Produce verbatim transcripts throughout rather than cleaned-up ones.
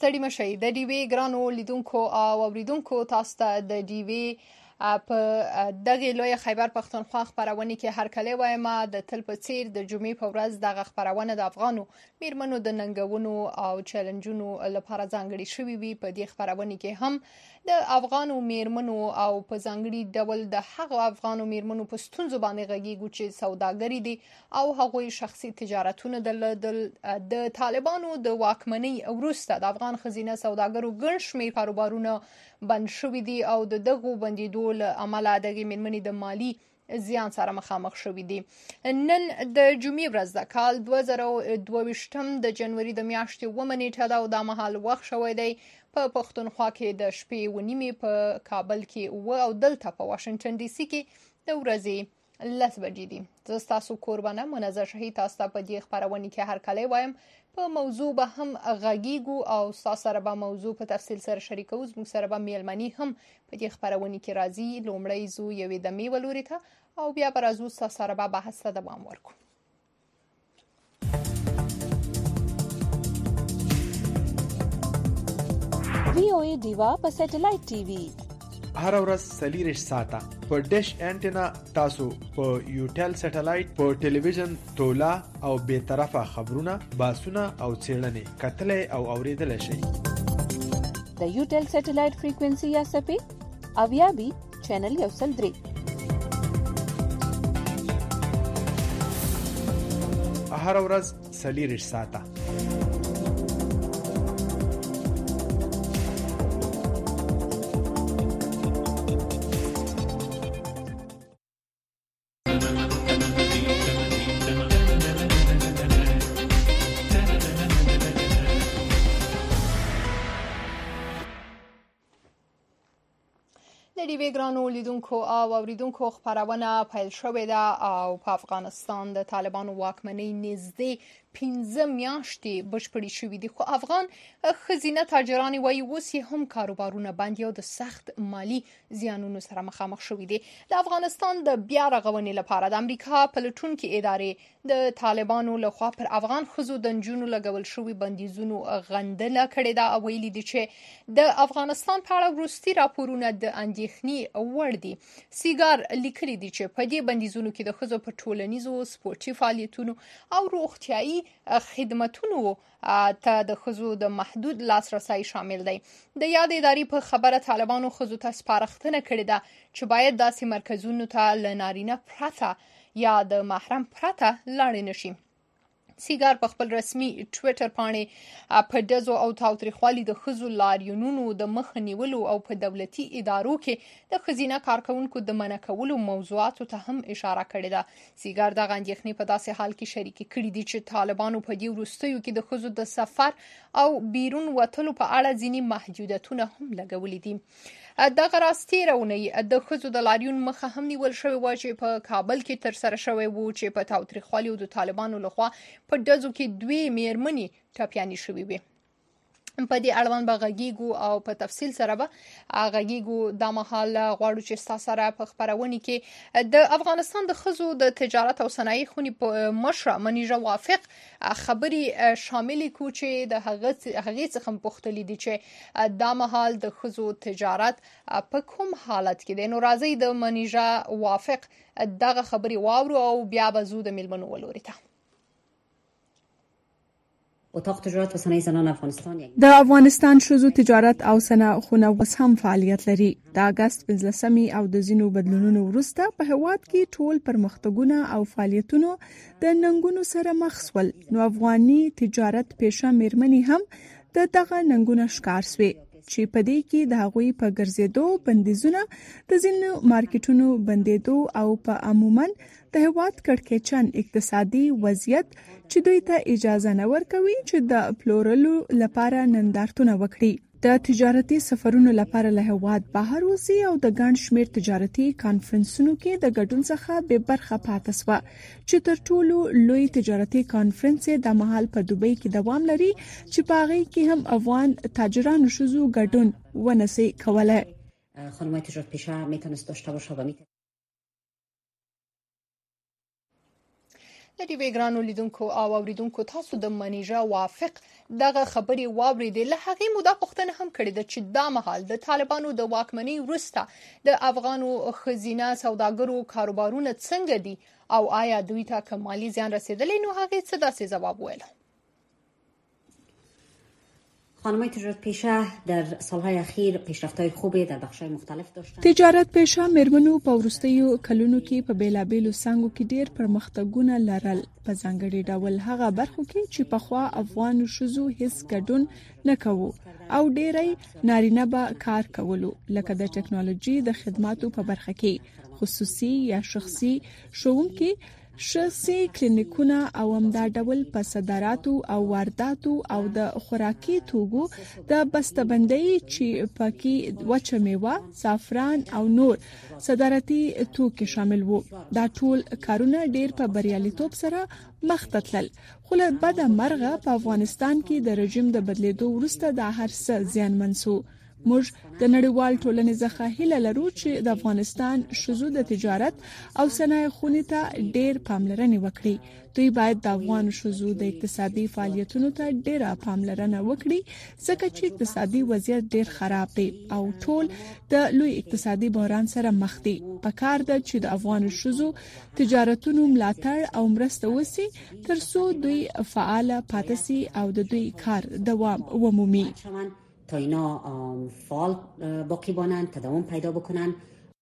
ستړي مشئ. د ډیوی ګرانو لیدونکو او اوریدونکو تاسو ته د ډیوی په دغه لوی خیبر پښتونخوا خبرونه کې هر کله وایم د تل په څیر د جمعې په ورځ د خبرونه د افغانو میرمنو د ننګونو او چیلنجونو لپاره ځانګړي شوی وي. په دې خبرونه کې هم د افغانو میرمنو او په ځانګړي ډول د هغو افغانو میرمنو په ستونزو باندې غږیږو چې سوداګری دي او هغوی شخصي تجارتونه درلودل. د طالبانو د واکمنۍ وروسته د افغان خزینه سوداګرو ګڼ شمېر کاروبارونه بند شوي دي او د دغو بندیدو له امله دغه میرمنې د مالی زیان سره مخامخ شوې دي. نن د جمعې ورځ د کال دوه زره دوه ویشتم د جنوري د میاشتې اوومه نیټه ده او دا مهال وخت شوی دی په پښتونخوا کې د شپې و نیمې، په کابل کې اوه او دلته په واشنگټن ډي سي کې د ورځې لس بجې دي. زه ستاسو کوربانه منظر شهید تاسو ته په دې خبرونه کې هر کله وایم په موضوع به هم غږیږو او تاسو سره به موضوع په تفصیل سره شریکو. زموږ سره به میلمني هم په دې خبرونه کې راځي. لومړی زو یوې دمې ولوري ته او بیا به راځو تاسو سره به بحث ته دوام ورکړو. وی او ای دیوا په سټلایټ ټي وي هر ورځ سلیریش ساته په ډیش انټینا تاسو په یوټل سټلایټ په ټلویزیون تولا او به طرفه خبرونه باسونه او چیرلنې کتلې او اوریدل شي. د یوټل سټلایټ فریکوئنسي یا سپی اویا بي چینل یو سل درې. هر ورځ سلیریش ساته ګرانو لیدونکو او اوریدونکو خبرونه پیل شوې ده او په افغانستان د طالبانو واکمنۍ نږدې پنځه میاشتې بشپړې شوې دي، خو افغان خزینه تاجران وايي اوس هم کاروبارونه بند او د سخت مالی زیانونو سره مخامخ شوې دي. د افغانستان د بیا رغونې لپاره د امریکا پلټونکو ادارې د طالبانو لخوا پر افغان خزو د نجونو لګول شوی بندیزونو غندنه کړې ده او ویلي دي چې د افغانستان په اړه وروستي راپورونه د اندېښنې وړ دي. سیګار لیکلي دي چې په دې بندیزونو کې د خزو په ټولنیزو سپورتي فعالیتونو او روغتیايي خدماتونو ته د خزو د محدود لاسرسي شامل دی. د یاد ادارې په خبره طالبانو خزو ته سپارښتنه کړې ده چې باید داسې مرکزونو ته ل نارینه پرته یا د محرم پرته لاړ نشي. سیګار په خپل رسمي ټوئیټر باندې په دزو او تاوتریخوالي د خزو لاریونونو د مخ نیولو او په دولتي ادارو کې د خزینه کارکونکو د منع کولو موضوعاتو ته هم اشاره کړې ده. سیګار د غندېخنې په داسې حال کې شریک کړي دي چې طالبانو په دې وروستیو کې د خزو د سفر او بیرون وتلو په اړه ځینې محدودیتونه هم لګولې دي. دغه راستي رونې د خزو د لاریون مخه هم نیول شوی و چې په کابل کې تر سره شوی وو چې په تاوتریخوالي او د طالبانو لخوا په دزو کې دوی میرمنې ټاپیانې شوی وي. په دې اړوند به غږیږو او په تفصیل سره به غږیږو. دا مهال غواړو چې تاسو سره په خبرونه کې د افغانستان د خزو د تجارت او صنایع خونی په مشره منیژه وافق خبري شامل کو چې د هغه هغه څخه پوښتلې دي چې دا مهال د خزو تجارت په کوم حالت کې دی. نو راځي د منیژه وافق دغه خبري واورو او بیا به زو د ملمنو ولوري ته. اتاق تجارت و صنایع زنان افغانستان د افغانستان شوزو تجارت او صنایع خونه اوس هم فعالیت لري. د اگست پنځلسمې او د زینو بدلونونو وروسته په هواد کې ټول پرمختګونه او فعالیتونو د ننګونو سره مخ شول. نو افغاني تجارت پیشه میرمنې هم د دغه ننګونو ښکار شوې چې په دې کې د هغوی په ګرځېدو بندیزونه د ځینو مارکیټونو بندېدو او په عموما د هواد کړکېچن اقتصادي وضعیت چې دوی ته اجازه نه ورکوي چې د پلورلو لپاره نندارتونه وکړي. د تجارتي سفرونو لپاره له هواد بهر وځي او د ګڼ شمېر تجارتي کانفرنسونو کې د ګډون څخه به برخه پاتې شوه چې تر ټولو لوی تجارتي کانفرنس د مهال په دوبۍ کې دوام لري چې په هغه کې هم افغان تاجرانو شوزو ګډون ونسي کوله. خانم‌های تجارت پیشه میتونست داشته باشه و میتونه د دې وګرانو لیدونکو او اوریدونکو تاسو د منیژه وافق دغه خبري واوریدل. له هغه مودا پښتنه هم کړې ده چې دا مهال د طالبانو د واکمنۍ وروسته د افغانو خزینه سوداګرو کاروبارونه څنګه دي او آیا دوی ته کمالي زیان رسیدلی؟ نو هغه څه داسې جواب ویل. خانم‌های تجارت پیشه در سالهای اخیر پیشرفت‌های خوبی در بخش‌های مختلف داشتند. تجارت پیشه مېرمنو په وروستیو کلونو کې په بیلابېلو څانګو کې ډېر پرمختګونه لرل، په ځانګړي ډول هغه برخو کې چې پخوا افغان ښځو هیڅ ګډون نه کوو او ډېری نارینه به کار کولو، لکه د ټکنالوژي د خدماتو په برخه کې خصوصي یا شخصي ښوونکي، شخصي کلینیکونه او همدا ډول په صادراتو او وارداتو او د خوراکي توکو د بسته‌بندۍ چې پکې وچه میوه، زعفران او نور صادراتي توکي شامل وو. دا ټول کارونه ډېر په بریالیتوب سره مخ ته تلل، خو له بده مرغه په افغانستان کې د رژیم د بدلیدو وروسته دا هر څه زیانمن شو. موږ د نړیوال ټولنې څخه هیله لرو چې د افغانستان ښځو د تجارت او صنایع خونې ته ډېر پاملرنه وکړي. دوی باید د افغان ښځو د اقتصادي فعالیتونو ته ډېره پاملرنه وکړي ځکه چې اقتصادي وضعیت ډېر خراب دی او ټول د لوی اقتصادي بحران سره مخ دي. پکار ده چې د افغان ښځو تجارتونو ملاتړ او مرسته وشي ترڅو دوی فعال پاتې شي او د دوی کار دوام ومومي. تا اینا فعال باقی بانند، تداوم پیدا بکنن.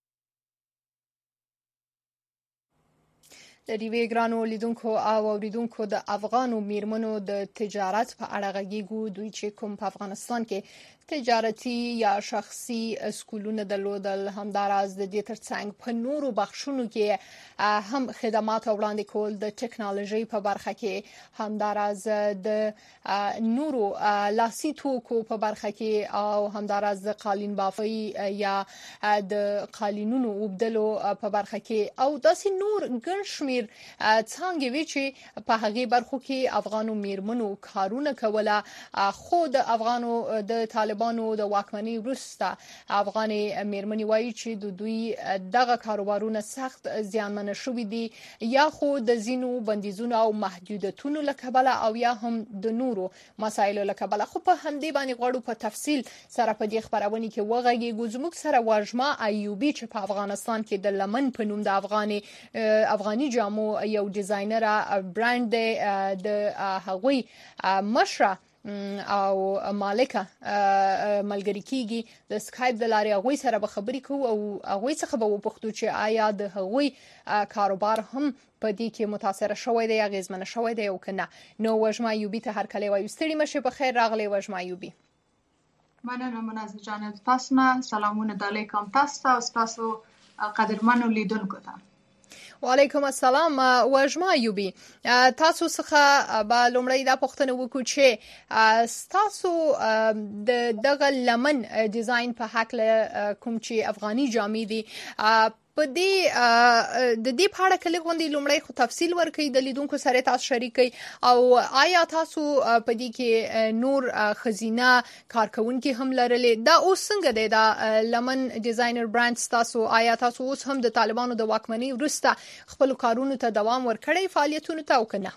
د دې ګرانو لیدونکو او اوریدونکو د افغانو میرمنو د تجارت په اړه غږیږو. دوی چې کوم په افغانستان کې تجارتي یا شخصي سکولونه درلودل، همداراز د دې ترڅنګ په نورو بخشونو کې هم خدمات وړاندې کول، د ټکنالوژي په برخه کې، همداراز د نورو لاسي توکو په برخه کې او همداراز د قالین بافي یا د قالینونو وبدلو په برخه کې او داسې نور ګڼ شمېر څنګه وی چې په هغه برخو کې افغانو میرمنو کارونه کوله. خو د افغانو د طالبانو د واکمنۍ وروسته افغاني میرمنې وایي چې د دوی دغه کاروبارونه سخت زیانمن شوي دي، یا خو د زینو بندیزونو او محدودیتونو لکبله او یا هم د نورو مسایلو لکبله. خو په همدې باندې غواړو په تفصیل سره په دې خبرونه کې وغږیږو. زموږ سره واژما ایوبی چې په افغانستان کې د لمن په نوم د افغاني افغاني جامو یو ډیزاینر برانډ دی، د هغوی مشره او مالکه ملګری کیږي. د سکایپ د لارې هغوی سره به خبرې کوو او هغوی څخه به وپوښتو چې آیا د هغوی کاروبار هم په دې کې متاثر شوی دی، اغیزمن شوی دی او کنه. نو وژما ایوبی ته هر کله وایو ستړي مشه، په خیر راغلی وژما ایوبی. مننه منازه جان، تاسو نه سلامونه د علیکم تاسو او تاسو قدرمنو لیدونکو ته. وعلیکم السلام. وژما ایوبی، تاسو څخه به لومړی دا پوښتنه وکړو چې تاسو د دغه لمن ډیزاین په حق له کوم چې افغاني جامې دي په دې د دې په اړه کله غونډې لومړی خو تفصیل ورکړئ د لیدونکو سره تاسو شریکئ، او آیا تاسو په دې کې نور خزینه کارکونکي هم لرلې؟ دا اوس څنګه دی دا لمن ډیزاینر برانډ تاسو؟ آیا تاسو اوس هم د طالبانو د واکمنۍ وروسته خپل کارونو ته دوام ورکړئ، فعالیتونو ته او کنه؟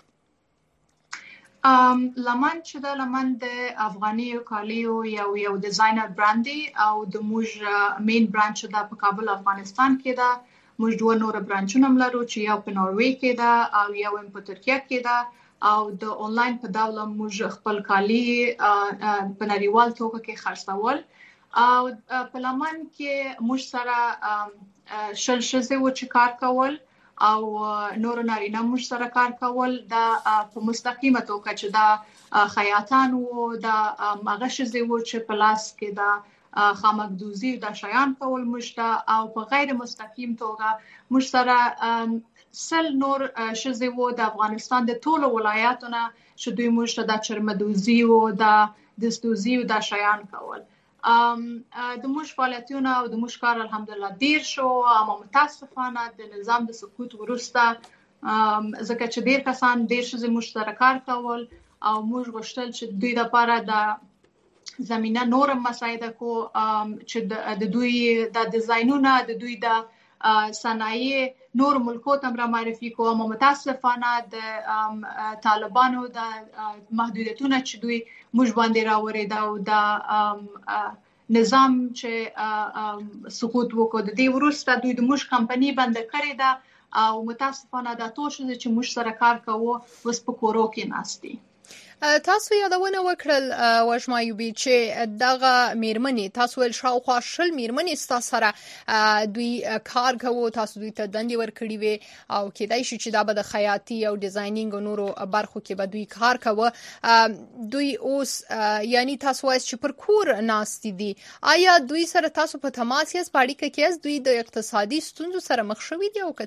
ام لمن چې د لمن د افغاني کالیو یو یو ډیزاینر برانډ دی او د موږ مین برانچ چې د په کابل افغانستان کې ده. موږ دوه نور برانچونه هم لرو چې یو په ناروې کې ده او یو په ترکیه کې ده، او د آنلاین په ډول موږ خپل کالی په نړیوال توګه کې خرڅول. او په لمن کې موږ سره شل شزه و چې کار کول او نور نارینه موږ سره کار کول. دا په مستقیمه توګه چې دا خیاطان وو، دا هغه شزه و چې په لاس کې دا خامکدوزي د شیان کول موږ ته، او په غیر مستقیم توګه موږ سره سل نور شزه و د افغانستان د ټولو ولایاتونو چې دوی موږ ته د چرمدوزي او د دستوزي او د شیان کول. ام د موږ فعالیتونه او د موږ کار الحمدلله ډیر شو، اما متاسفانه د نظام د سقوط وروسته ځکه چې ډیر کسان ډیر شزه موږ سره کار کول او موږ غوښتل چې دوی لپاره د زمينه نور مساعده کو چې د دوی د ډیزاینونه د دوی د صنایع نور ملکو ته را معرفي کوو. متاسفانه د طالبانو د محدودیتونو چې دوی موږ باندې راوړي دا او د نظام چې سقوط وکړ د دې وروسته دوی د موږ کمپنی بند کړې ده او متاسفانه دا ټول څه چې موږ سره کار کوو وس په کورو کې ناستي. تاسو یادونه وکړل وشما ایوبي چې دغه میرمنې تاسو ول شاوخوا شل میرمنې ستاسو سره دوی کار کوي تاسو دوی ته دندې ورکړي وي او کېدای شي چې دا به د خیاطي او ډیزاینینګ او نورو برخو کې به دوی کار کوي. دوی اوس یعنی تاسو وایي چې پر کور ناست دي آیا دوی سره تاسو په تماس یاست په اړیکه کې یاست دوی د اقتصادي ستونزو سره مخ شوي دي او که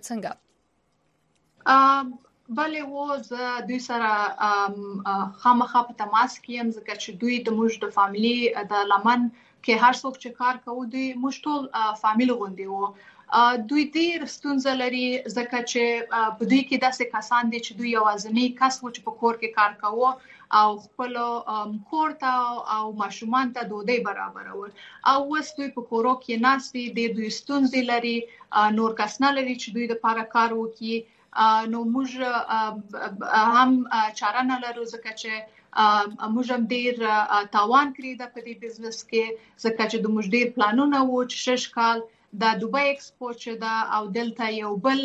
څنګه؟ بله و زه دوی سره خامخا په تماس کې یم ځکه چې دوی د موږ د فامیلی د لمن کې هر څوک چې کار کوي دوی موږ ټول فامیل غوندي وو. دوی ډیر ستونزې لري ځکه چې په دوی کې داسې کسان دي چې دوی یوازینی کس و چې په کور کې کار کوي او خپل کور ته او ماشومان ته ډوډۍ برابرول او وس دوی په کورو کې ناستي دي دوی ستونزې لري نور کس نه لري چې دوی د پاره کار وکړي. نو موږ هم چاره نه لرو ځکه چې موږ هم ډیر تاوان کړی د په دې بزنس کې ځکه چې د موږ ډیر پلانونه وو چې شش کال د دوبۍ ایکسپو چې دا او دلته یو بل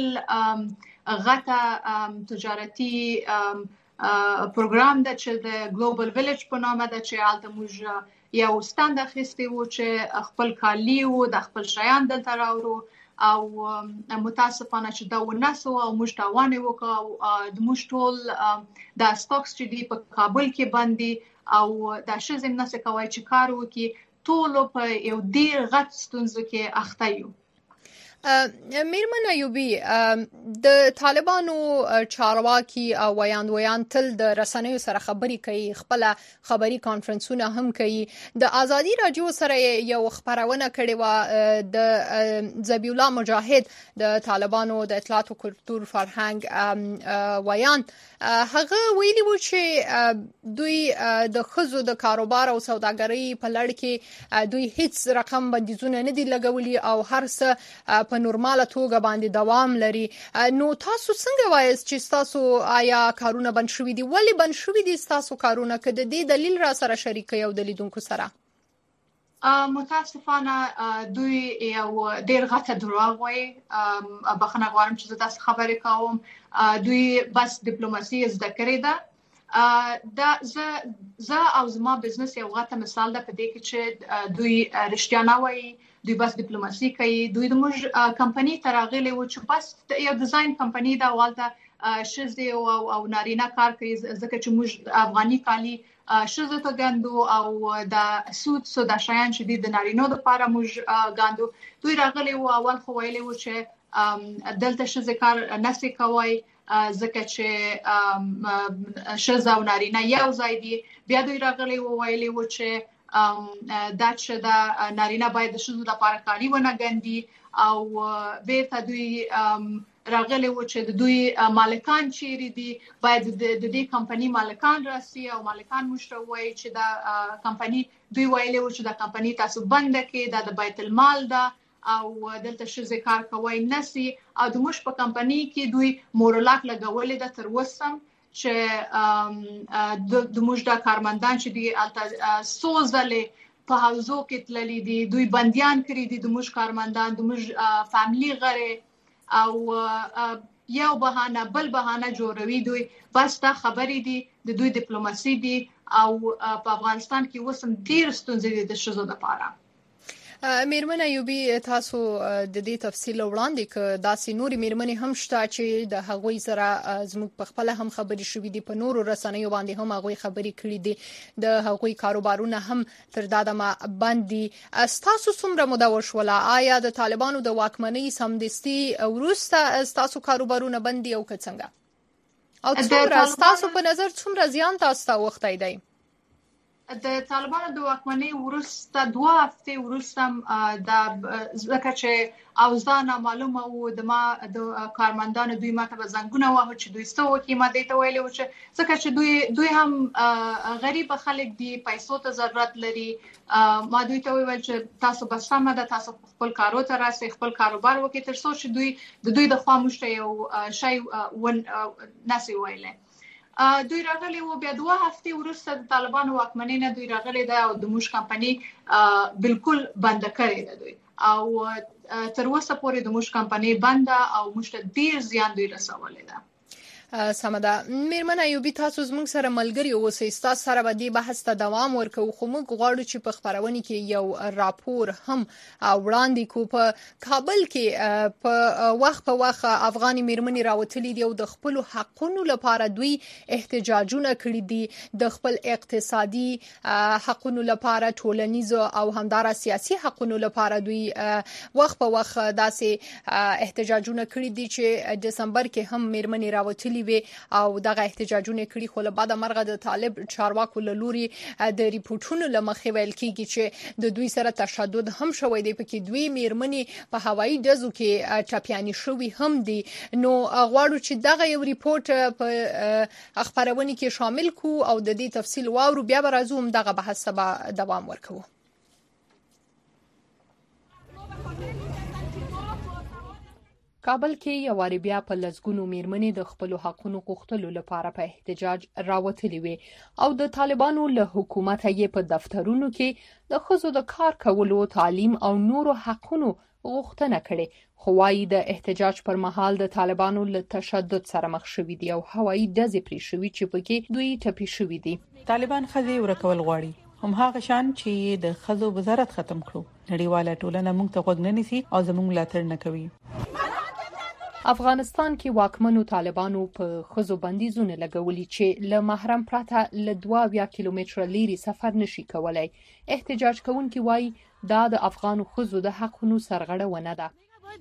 غټه تجارتي پروګرام د چې د ګلوبل ویلیج په نامه د چې حالت موږ یو ستاند اخیستی وو چې خپل کالی وو د خپل شیان دلته راوړو او متاسفانه چې دا وناسو او موږ تاوان وکړو او د موږ ټول د سټاکس چې دی په کابل کې باندې او د شزم نسه کوي چې کار وکړي ټول په یو ډیر غټ ستونزه کې اخته یو. میرمن ایوبي د طالبانو چارواکي او ویاندویان تل د رسنیو سره خبري کوي خپل خبري کانفرنسونه هم کوي. د ازادي رادیو سره یو خبرونه کړي و د ذبیح الله مجاهد د طالبانو د اطلاعات او کلتور فرهنګ ویان هغه ویلي و چې دوی د خزو د کاروبار او سوداګرۍ په لړ کې دوی هیڅ رقم بندیزونه نه دي لګولي او هر څه په نورماله توګه باندې دوام لري. نو تاسو څنګه وایست چې تاسو آیا کارونه بند شوي دي ولی بند شوي دي تاسو کارونه که د دې دلیل را سره شریک یو د لیدونکو سره؟ متاسفانه دوی یو ډیر غټه دروغ وایي. بخښنه غواړم چې زه تاسو خبرې کوم. دوی بس ډیپلوماسي زده کړې ده. دا زه زه او زما بزنس یو غټه مثال ده په دې کې چې دوی رښتیا نه وایي دوی بس ډیپلوماسي کوي. دوی د موږ کمپنی تراغلي و چې بس یو ډیزاین کمپنی دا والته شزه او او نارینه کار کوي ځکه چې موږ افغاني کالي شزه ته ګاندو او د سود سودا شایان چې د نارینو لپاره موږ ګاندو. دوی راغلي و اول خو ویلي و چې دلته شزه کار نسي کوي ځکه چې شزه او نارینه یو ځای دي. بیا دوی راغلي و ویلي و چې دا چې دا نارینه باید د شذو لپاره کالي ونه ګندي او بیرته دوی راغلي و چې د دوی مالکان چیرې دي باید د دې کمپنی مالکان راسي او مالکان مشروي چې دا کمپنی دوی ویلي و چې دا کمپنی تاسو بند کړئ دا د بیت المال ده او دلته شذ کار کوي نسی او د مش په کمپنی کې دوی مورلاک لګولې ده تر وسم چې د موږ د کارمندان چې دی الته سوزلې په حوزو کې تللي دي دوی بنديان کړی دي د موږ کارمندان د موږ فاميلي غره او یو بهانه بل بهانه جوړوي دوی بس دا خبرې دي د دوی ډیپلوماسي دي او په افغانستان کې وسم ډیر ستونزې دي د شذو لپاره. میرمن ایوبي تاسو د دې تفصیل وړاندې ک داسې نوري میرمنې هم شته چې د هغوی سره زموږ په خپل هم خبري شوې دي په نورو رسنیو باندې هم هغوی خبري کړې دي د هغوی کاروبارونه هم تر دادمه باندې. تاسو څومره موده وشوله آیا د طالبانو د واکمنۍ سمدستي وروسته تاسو کاروبارونه بندي او که څنګه او څومره تاسو په نظر څومره زیان تاسو ته وختای دی؟ د طالبانو د واکمنۍ وروسته دوه هفتې وروسته د ځکه چې اوضاع نامعلومه وو د ما د کارمندانو دوی ماته به زنګونه وهو چې دوی څه وکړي ما دې ته ویلي وو چې ځکه چې دوی دوی هم غریب خلک دي پیسو ته ضرورت لري ما دوی ته ویل چې تاسو به سمه ده تاسو خپل کارو ته راسئ خپل کاروبار وکړئ تر څو چې دوی د دوی د خوا موږ یو شی ون نسی ویلې دوی راغلي وو بیا دوه هفتې وروسته د طالبانو واکمنۍ نه دوی راغلي ده او د موږ کمپنۍ بالکل بند کړې ده دوی او تر اوسه پورې د موږ کمپنۍ بند او موږ ته ډیر زیان دوی رسولی ده سمده میرمن ایوبی تاسو زموږ سره ملګری اوسئ تاسو سره به دې بحث ته دوام ورکوو خو موږ غواړو چې په خبرونه کې یو راپور هم وړاندې کو په کابل کې په وخت په وخت افغاني میرمنې راوتلي دي او د خپل حقونو لپاره دوی احتجاجونه کړي دي د خپل اقتصادي حقونو لپاره ټولنیز او همدارا سیاسي حقونو لپاره دوی وخت په وخت داسې احتجاجونه کړي دي چې دسمبر کې هم میرمنې راوتلي او دغه احتجاجونه کړي خو له بعد مرغه د طالب چارواکو له لوري د ریپورتونو لمخې ویل کیږي چې د دوی سره تشدد هم شوی دی پکې دوی میرمنې په هوایي ډزو کې ټاپیانی شوی هم دي نو غواړو چې دغه یو ریپورت په خبرونه کې شامل کو او د دې تفصیل واورو بیا به راځو هم دغه بحث به دوام ورکوو کابل کې یو واری بیا په لزګونو میرمنې د خپل حقونو غوښتلو لپاره په احتجاج راوتلي وي او د طالبانو له حکومت یې په دفترونو کې د ښځو د کار کولو تعلیم او نورو حقونو غوښتنه کړې خو وايي د احتجاج پر مهال د طالبانو له تشدد سره مخ شوي دي او هوایي ډزې پرې شوي چې پکې دوی ټپي شوي دي طالبان ښځې ورکول غواړي هم هغه شان چې د ښځو وزارت ختم کړو نړیواله ټولنه موږ ته غوږ نه نیسي او زموږ ملاتړ نه کوي افغانستان کې واکمنو طالبانو په خزو بندیزونه لګولي چې له محرم پرته له دوه اویا کیلومتره لري سفر نشي کولای احتجاج کوونکي وایي دا د افغانو خزو د حقونو سرغړونه ده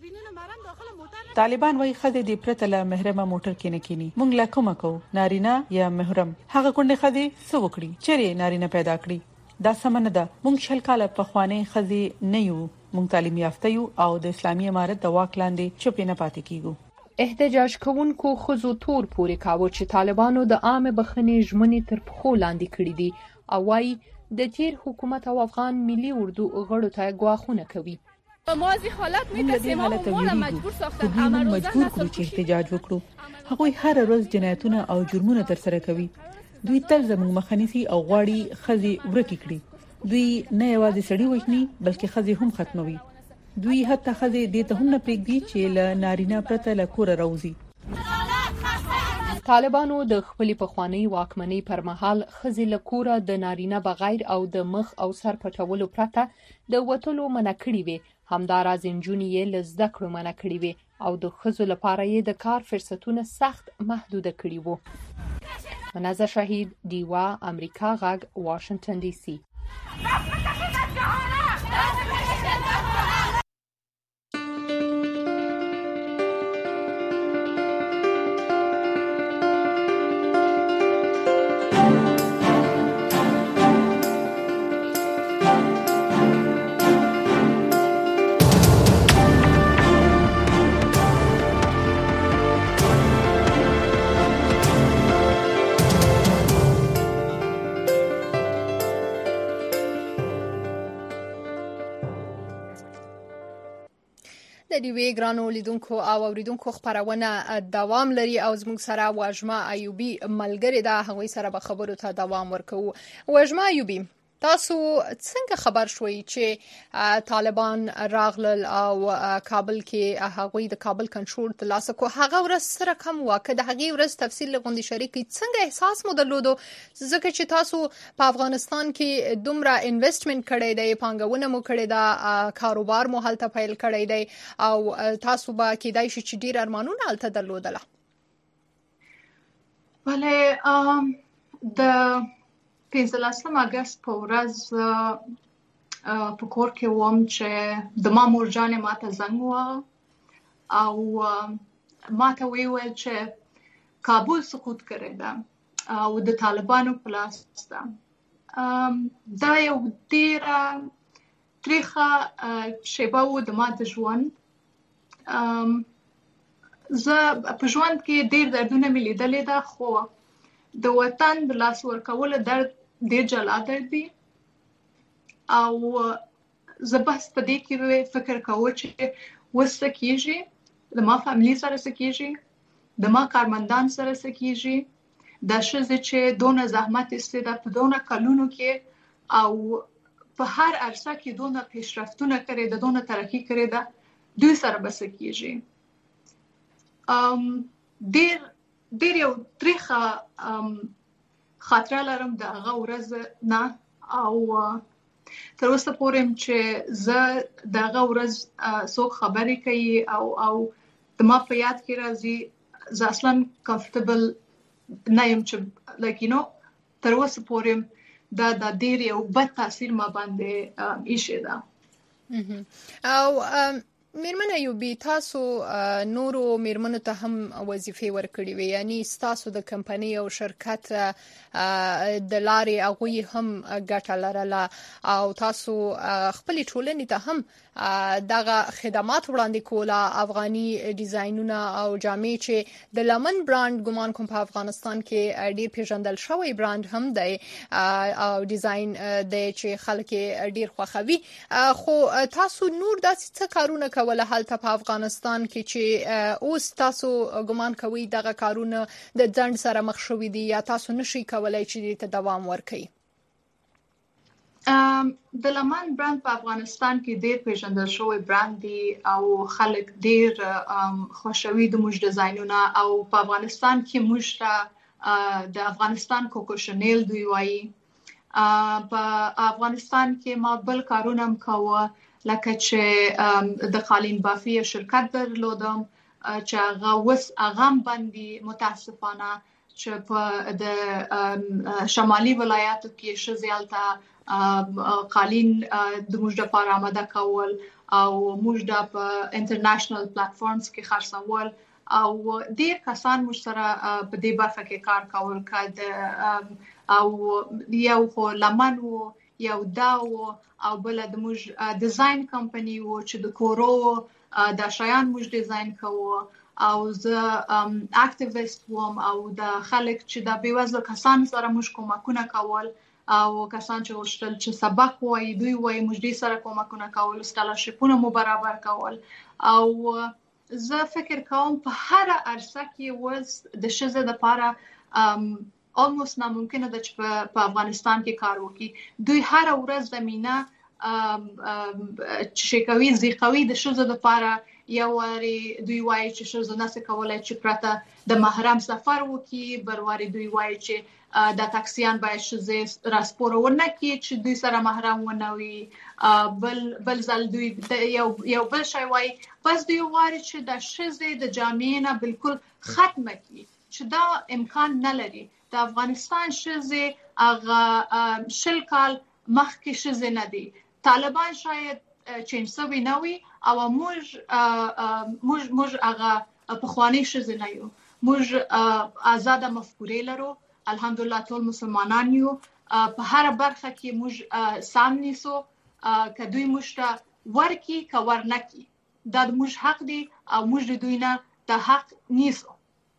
طالبان وایي خزې د پرته له محرمه موټر کې نه کینی مونږ لا کومه کو نارینه یا محرم هغه کونډه خزې سو وکړي چیرې نارینه پیدا کړی دا سمنه ده مونږ شل کاله په خوانه خزې نه یو مونږ تعلیم یافته یو او د اسلامي امارت د واک لاندې چوپ نه پاتې کیږو احتجاج کوونکو خزو تور پورې کاوه چې طالبانو د عام بخښنې ژمنې تر پخو لاندې کړې دي او وايي د تیر حکومت او افغان ملي اردو غړو ته غواخونه کوي په موازی حالت میترسیم او موږ مجبور ساختن امر مجبور کړو چې احتجاج وکړو هغوی هر ورځ جنایتونه او جرمونه تر سره کوي دوی تل زموږ مخنیسي او غواړي خزي ورکی کړي دوی نه یوازې سړی وښني بلکې خزي هم ختموي دوی حتی خزي د ته هم نه پرېږدي چې له نارینه پرته له کور راوځي طالبانو د خپل پخوانی واکمنۍ پر مهال خزي له کوره د نارینه بغیر او د مخ او سر پټولو پرته د وټلو منع کړی وي همداراز انجونی یې لزده کړو منع کړی وي او د خزو لپاره یې د کار فرصتونه سخت محدود کړی وو منازه شهید دیوا امریکا غږ واشنگټن ډي سي د دې ګرانو لیدونکو او اوریدونکو خبرونه دوام لري او زموږ سره واجمه ایوبی ملګری ده هغوی سره به خبرو ته دوام ورکوو واجمه ایوبی تاسو څنګه خبر شوي چې طالبان راغلل او کابل کې هغوی د کابل کنټرول ترلاسه کو هغه ورځ سره کوم واکه د هغه ورځ تفصیل غونډې شریکي څنګه احساس مو درلودو ځکه چې تاسو په افغانستان کې دومره انویسټمنټ کړی دی پانګونه مو کړی دا کاروبار مو هلته پیل کړی دی او تاسو به کېدای شي چې ډیر ارمانونه هلته درلودل بله د پنځلسم اگست په ورځ په کور کې وم چې د ما مور جانې ماته زنګ وواهه او ماته ویل چې کابل سقوط کړی ده او د طالبانو په لاس ده دا یو ډیره تریخه شیبه و د ما د ژوند. زه په ژوند کې ډیر دردونه مې لیدلې ده، خو د وطن د لاس ورکولو درد ډیر جلا درد دی. او زه بس په دې کې فکر کوم چې اوس څه کېږي، د ما فامیلي سره څه کېږي، د ما کارمندان سره څه کېږي، دا ښځې چې دونه زحمت ایستلی ده په دونه کلونو کې او په هر عرصه کې دونه پیشرفتونه کړي ده، دونه ترقي کړې ده، دوی سره به څه کېږي. ډېر ډېر یو تریخه خاطره لرم د هغه ورځ نه، او تر اوسه پورې چې زه د هغه ورځ څوک خبرې کوي او او د ما په یاد کې راځي، زه اصلا کمفرټیبل نه یم چې لایک یو نو تر اوسه پورې دا د ډېر یو بد تاثیر ما باندې ایښی ده. او میرمنه ایوبي، تاسو نورو میرمنو ته هم وظیفې ورکړې وي، یعنی تاسو د کمپنۍ او شرکت د لارې هغوی هم ګټه لرله او تاسو خپل ټولنې ته هم دغه خدمات وړاندې کوله. افغاني ډیزاینونه او جامې چې د لمن برانډ ګمان کوم په افغانستان کې ډیر پیژندل شوی برانډ هم دی او ډیزاین دی چې خلک ډیر خوښوي. خو تاسو نور داسې څه کارونه کوله هلته په افغانستان کې چې اوس تاسو ګمان کوي دغه کارونه د ځنډ سره مخ شوي دي یا تاسو نشئ کولای چې دې ته دوام ورکړئ؟ د لمن برانډ په افغانستان کې ډیر پیژندل شوی برانډ دی او خلک ډیر خوشوي د موږ ډیزاینونه. او په افغانستان کې موږ د افغانستان کوکو شنیل دوی وایي. په افغانستان کې ما بل کارونه هم کوه، لکه چې د قالین بافي شرکت درلودم چې هغه اوس هغه هم باندې متاسفانه چې په د شمالي ولایاتو کې ښځې هلته قالین د موږ لپاره آماده کول او موږ د په انټرنیشنل پلیټفارمز کې خرڅول او ډیر کسان موږ سره په دې برخه کې کار کول کړ. او یو خو لمن وو، یو دا وو، او بل د موږ ډیزاین کمپنی وو چې د کورو د شیان موږ ډیزاین کوو. او زه اکټیویست وم او د خلک چې د بیوزلو کسان سره موږ کومکونه کول او کسان چې غوښتل چې سبق وایي دوی وایي موږ دې سره کومکونه کول، سکالرشیپونه مو برابر کول. او زه فکر کوم په هر عرصه کې وز د ښځې لپاره almost ناممکنه ده چې په افغانستان کې کار وکړي. دوی هر ورځ زمينه چې کوي زیقوي د ښځو لپاره. یو واري دوی وایي چې ښځو نسي کولای چې پرته د محرم سفر وکړي، بل واري دوی وایي چې د تاکسیان باید ښځې راسپورونه کړي چې دوی سره محرم ونه وي. بل بل ځل دوی یو یو بل شی وایي بس دوی وایي چې د ښځې د جامې نه بالکل ختمه کړي، چې دا امکان نه لري. د افغانستان ښځې هغه شل کال مخکې ښځې نه دي. طالبان شاید چینج شوي نه وي او موږ موږ موږ هغه پخواني ښځې نه یو. موږ آزاده مفکورې لرو، الحمدلله ټول مسلمانان یو. په هر برخه کې موږ سام نیسو، که دوی موږ ته ورکي که ورنکي دا موږ حق دی او موږ د دوی نه د حق نیسو.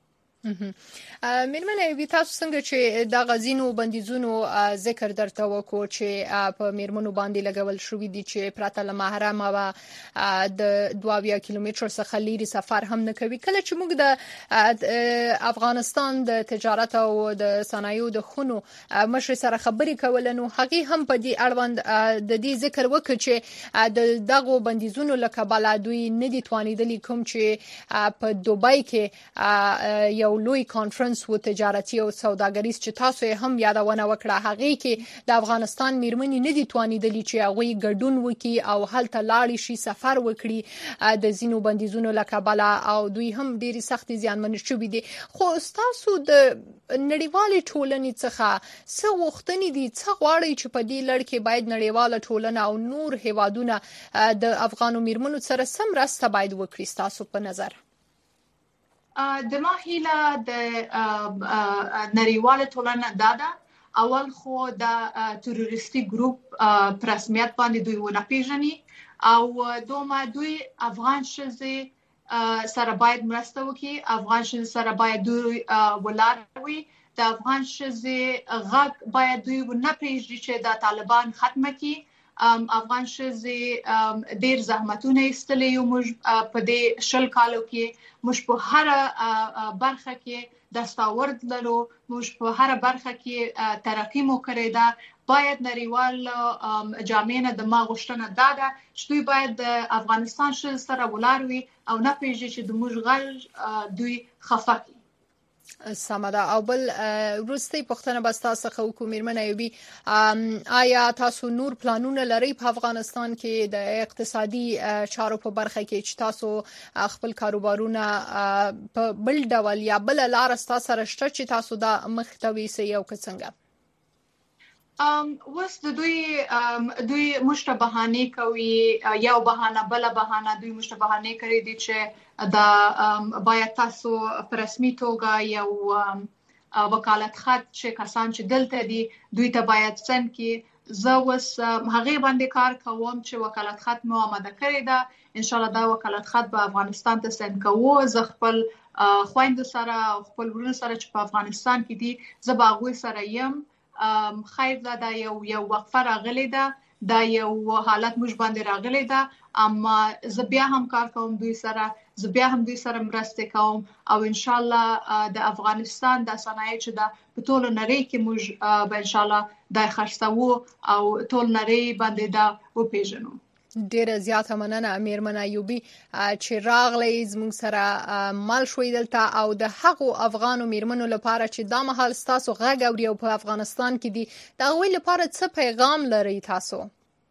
میرمنه ایوبي، تاسو څنګه چې د غزینو بندیزونو ذکر درته وکړو چې په میرمنو باندې لګول شوې دي چې پرته له محرم او د دوه اویا کیلومتر څخه لري سفر هم نه کوي، کله چې موږ د افغانستان د تجارت او د صنایعو د خونو مشر سره خبرې کول نو هغه هم په دې اړوند د دې ذکر وکړ چې د دغه بندیزونو لکه بلادوی نه دي توانیدلی کوم چې په دوبۍ کې یو لوی کانفرنس و تجارتي او سوداګریز چې تاسو هم یادونه وکړه، هغه کې د افغانستان میرمنې نه دي توانیدلی چې هغه ګډون وکړي او هلته لاړ شي سفر وکړي د زینو بندیزونو لکه بلا او دوی هم ډېری سخت زیانمن شوي دي. خو تاسو د نړیوالې ټولنې څخه څه غوښتنې دي، څه غواړي چې په دې لړ کې باید نړیواله ټولنه او نور هیوادونه د افغانو میرمنو سره سم راسته باید وکړي تاسو په نظر؟ د ما هیله د نړیواله ټولنه دا ده اول خو د تروریستي ګروپ په رسمیت باندې دوی ونه پیژني او دومره دوی افغان ښځې سره باید مرسته وکړي، افغان ښځې سره باید دوی ولاړ وي، د افغان ښځې غږ باید دوی ونه پرېږدي چې د طالبان ختمه کړي. افغان ښځې ډېر زحمتونه ایستلي یو موږ په دې شل کالو کې، موږ په هر برخه کې دستاورد لرو، موږ په هر برخه کې ترقی مو کړې ده. باید نړیوال جامعه نه د ما غوښتنه دا ده چې دوی باید د افغانستان ښځو سره ولاړ وي او نه پرېږدي چې د موږ غږ دوی خفه کړي. سمه ده. او بل وروستۍ پوښتنه به ستاسو څخه وکړو میرمن ایوبي، آیا تاسو نور پلانونه لرئ په افغانستان کې د اقتصادي چارو په برخه کې چې تاسو خپل کاروبارونه په بل ډول یا بل لار تاسو سره شته چې تاسو دا مخ ته ویسئ او که څنګه؟ اوس د دوی دوی مشته بهانه کوي، یو بهانه بل بهانه دوی مشته بهانه کوي دي چې دا باید تاسو په رسمي توګه یو وکالت خط چې کسان چې دلته دي دوی ته باید څنګه کې زه اوس هغه باندې کار کوم چې وکالت خط مو آماده کړی ده. ان شاء الله دا وکالت خط به افغانستان ته سند کوو. زه خپل خويندو سره او خپل ورونو سره چې په افغانستان کې دي زه به هغوی سره یم. خیر دا دا یو یو وقفه راغلی ده، دا یو حالت موږ باندې راغلی ده، اما زه بیا هم کار کوم دوی سره، زه بیا هم دوی سره مرسته کوم او ان شاء الله د افغانستان د صنایع چې دا په ټول نړۍ کې موږ به ان شاء الله د خرڅو او ټول نړۍ باندې دا وپیژنو. ډیره زیاته مننه میرمن ایوبي چې راغلی زموږ سره مال شوي دلته او د هغو افغانو میرمنو لپاره چې دا مهال تاسو غږ اوري او په افغانستان کې دي دا غوي لپاره څه پیغام لري تاسو؟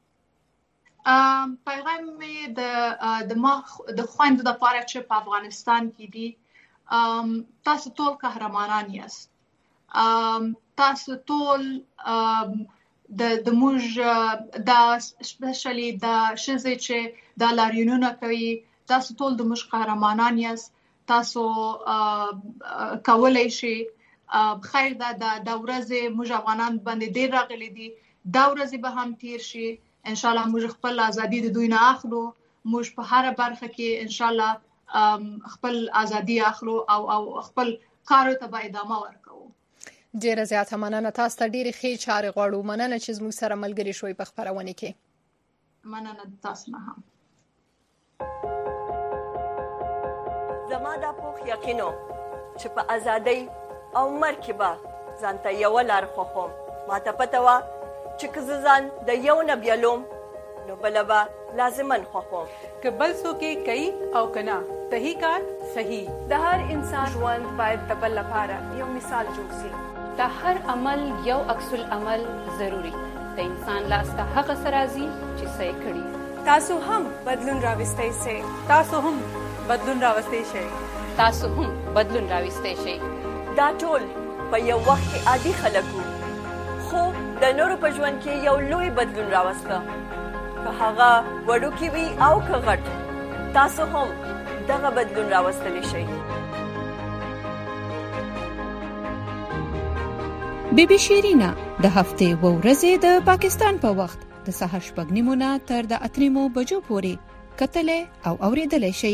پیغام می د د ما د خويندو د لپاره چې په افغانستان کې دي، تاسو ټول قهرمانان یاست. تاسو ټول د د موږ د سپیشلی د شزه چې د لاریونونه کوي، تاسو ټول د موږ قهرمانان یاست. تاسو کولای شئ خیر دا د ورځې موږ افغانان باندې ډیر راغلي دي، دا ورځې به هم تیر شي. ان شاء الله موږ خپل ازادي د دوی نه اخلو، موږ په هر برخه کې ان شاء الله خپل ازادي اخلو او او خپل کار ته به ادامه ورکړو. ډیره زیاته مننه. تاسو ته ډیره ښې چارې غواړو. مننه چې زموږ سره ملګري شوي په خبرونه کې. مننه تاسو نه هم. زما د پوخ یقینو چې په ازادۍ او مرګ کې به ځانته یو لار خوښوم. ماته پته وه چې که زه ځان د یو نه بیلوم نو بله به لازمن خوښوم. که بل څوک یې کوي او که نه صحیح کار صحیح. د هر انسان ژوند باید د بل لپاره یو مثال جوړ شي. د هر عمل یو عکس العمل ضروری. د انسان لاس ته هغه سرازي چې څه کړی. تاسو هم بدلون راوستئ شئ. تاسو هم بدلون راوستئ شئ. تاسو هم بدلون راوستئ شئ. دا ټول په یو وخت کې عادي خلک وو، خو د نورو په ژوند کې یو لوی بدلون راوسته. که هغه وړوکی وي او که غټ، تاسو هم دغه بدلون راوستلی شئ. بی بی شیرینا د هفتې و ورځې د پاکستان په وخت د سهار شپږ نیمو نه تر د اته نیمو بجو پورې کتلې او اوریدلې شئ.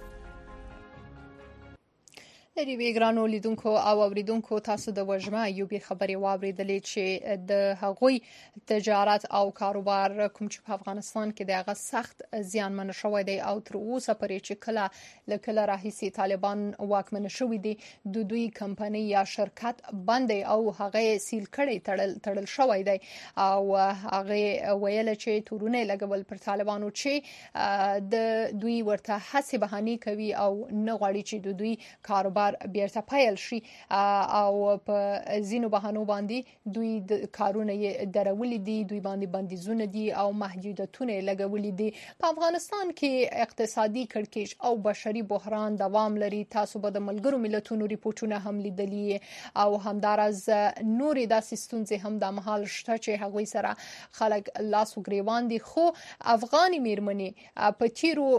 لري ویګرانو لیدونکو او اوریدونکو تاسو د وژمه ایوبي خبري واوریدلې چې د هغوی تجارت او کاروبار کوم چې په افغانستان کې دغه سخت زیانمن شوی دی او تر اوسه پرې چې کله لکه راهیسي طالبان واکمن شوی دي د دوی کمپنۍ یا شرکت بندي او هغه سیل کړي تړل تړل شوی دی او هغه ویل چې تورونه لګول پر طالبانو چې د دوی ورته هڅه بهاني کوي او نه غواړي چې د دوی کاروبار بیرته پایل شي او په زینو بهانو باندې دوی د کارونه یې درولې دي، دوی باندې بندیزونه دي او محدودیتونه لګولې دي. په افغانستان کې اقتصادي کړکېچ او بشري بحران دوام لري. تاسو به د ملګرو ملتونو ریپورتونه هم لیدلي او همدارز نورې داسې ستونزې هم د مهال شته چې هغوی سره خلک لاس وګریوان دي. خو افغاني میرمنې په تیرو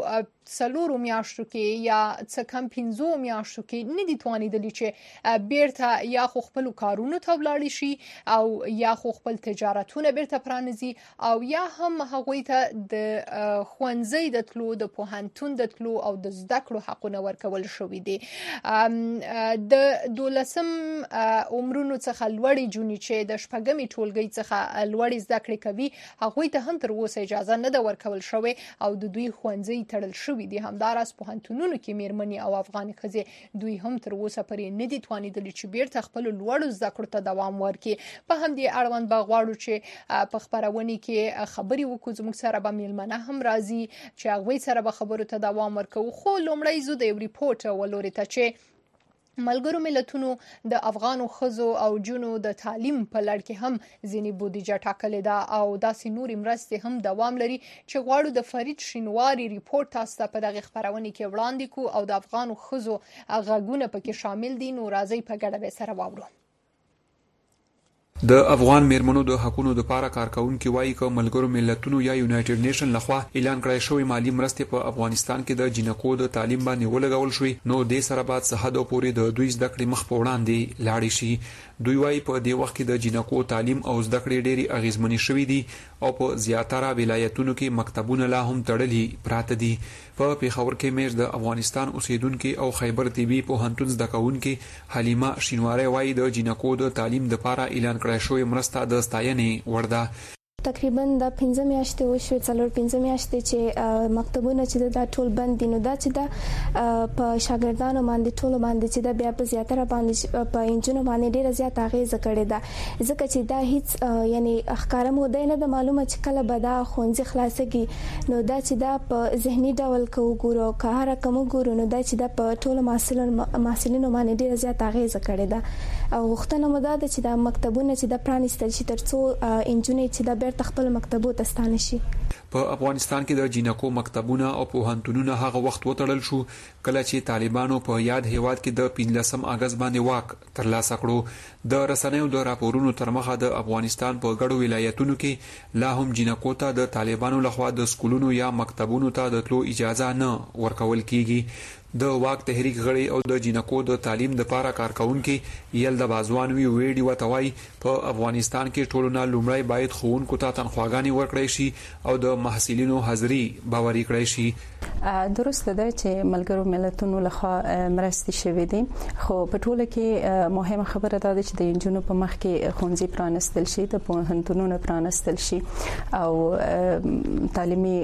څلورو میاشتو کې یا څه کم پنځو میاشتو کې نه دي توانیدلی چې بیرته یا خو خپل کارونو ته ولاړ شي او یا خو خپل تجارتونه بیرته پرانیزي او یا هم هغوی ته د ښوونځي د تلو د پوهنتون د تلو او د زده کړو حقونه ورکول شوي دي. د دولسم عمرونو څخه لوړې جونې چې د شپږمې ټولګي څخه لوړې زده کړې کوي هغوی ته هم تر اوسه اجازه نه ده ورکول شوې او د دوی ښوونځي تړل شوي دي. همداراز پوهنتونونو کې میرمنې او افغاني ښځې دوی هم تر اوسه پورې نه دي توانیدلي چې بیرته خپل لوړو زده کړو ته دوام ورکړي. په همدې اړوند به غواړو چې په خبرونه کې خبرې وکړو. زموږ سره به میلمنه هم راځي چې هغوی سره به خبرو ته دوام ورکوو. خو لومړی زه د یو ریپورت ولوري ته چې ملګرو ملتونو د افغانو ښځو او جنو د تعلیم په لړ کې هم ځینې بودیجه ټاکلې ده او داسې نورې مرستې هم دوام لري چې غواړو د فرید شینواري ریپورت تاسو ته په دغه خبرونه کې وړاندې کوو او د افغانو ښځو غږونه پکې شامل دي. نو راځي په ګډه به سره واورو. د افغان میرمنو د حقوقو د لپاره کارکونکو وایي چې ملګرو ملتونو یا یونایټډ نیشن لخوا اعلان کړی شوی مالی مرستې په افغانستان کې د جنکو د تعلیم باندې ولګول شوی نو د سره بعد صحت او پورې د دوی زده کړې مخ په وړاندې لاړ شي. دوی وایي په دې وخت کې د جنکو تعلیم او زده کړې ډېری اغیزمنې شوې دي او په زیاتره ولایتونو کې مکتبونه لا هم تړلي پراته دي. په پیښور کې مېر د افغانستان اوسیدونکو او خیبر طبي پوهنتون زده کوونکو حلیمه شینواری وایي د جنکو د تعلیم لپاره اعلان کړی شوی مرسته د ستاینې وړ ده. تقریبا د پنځه میاشتې وشو څلور پنځه میاشتې چې مکتبونه چې د ټول بند دي نو دا چې د په شاګردانو باندې ټول باندې چې د بیا په زیاتره باندې په انجونو باندې ډیره زیات اغیزه کړې ده ځکه چې دا هیڅ یعنی اخکار مو ده نه د معلومه چې کله به دا خونځي خلاصيږي نو دا چې دا په ذهني ډول کو ګورو که هر کوم ګورو نو دا چې دا په ټول محصلینو محصلینو باندې ډیره زیات اغیزه کړې ده او وختونه مو ده چې د مکتبونه چې د پرانیستل شي ترڅو انجونې چې د خپل مکتبو ته ستانه شي. په افغانستان کې د جنکو مکتبونه او پوهنتونونه هغه وخت وتړل شو کله چې طالبانو په یاد هیواد کې د پنځلسم اگست باندې واک ترلاسه کړو. د رسنیو د راپورونو تر مخه د افغانستان په ګډو ولایتونو کې لا هم جنکو ته د طالبانو لخوا د سکولونو یا مکتبونو ته د تلو اجازه نه ورکول کیږي. د واک تحریک غړي او د جنکو د تعلیم د لپاره کارکونکو یل د بازوان وی ویډیو وتوي په افغانستان کې ټولونه لومړی باید خوونکو ته تنخواګانی ورکړي شي او د محصلینو حاضری باوري کړي شي. درسته ده چې ملګرو ملتونو لخوا مرستې شوې دي خو په ټوله کې مهمه خبره ده چې د انجونو په مخ کې خونځي پرانستل شي د پوهنتونونو پرانستل شي او تعلیمي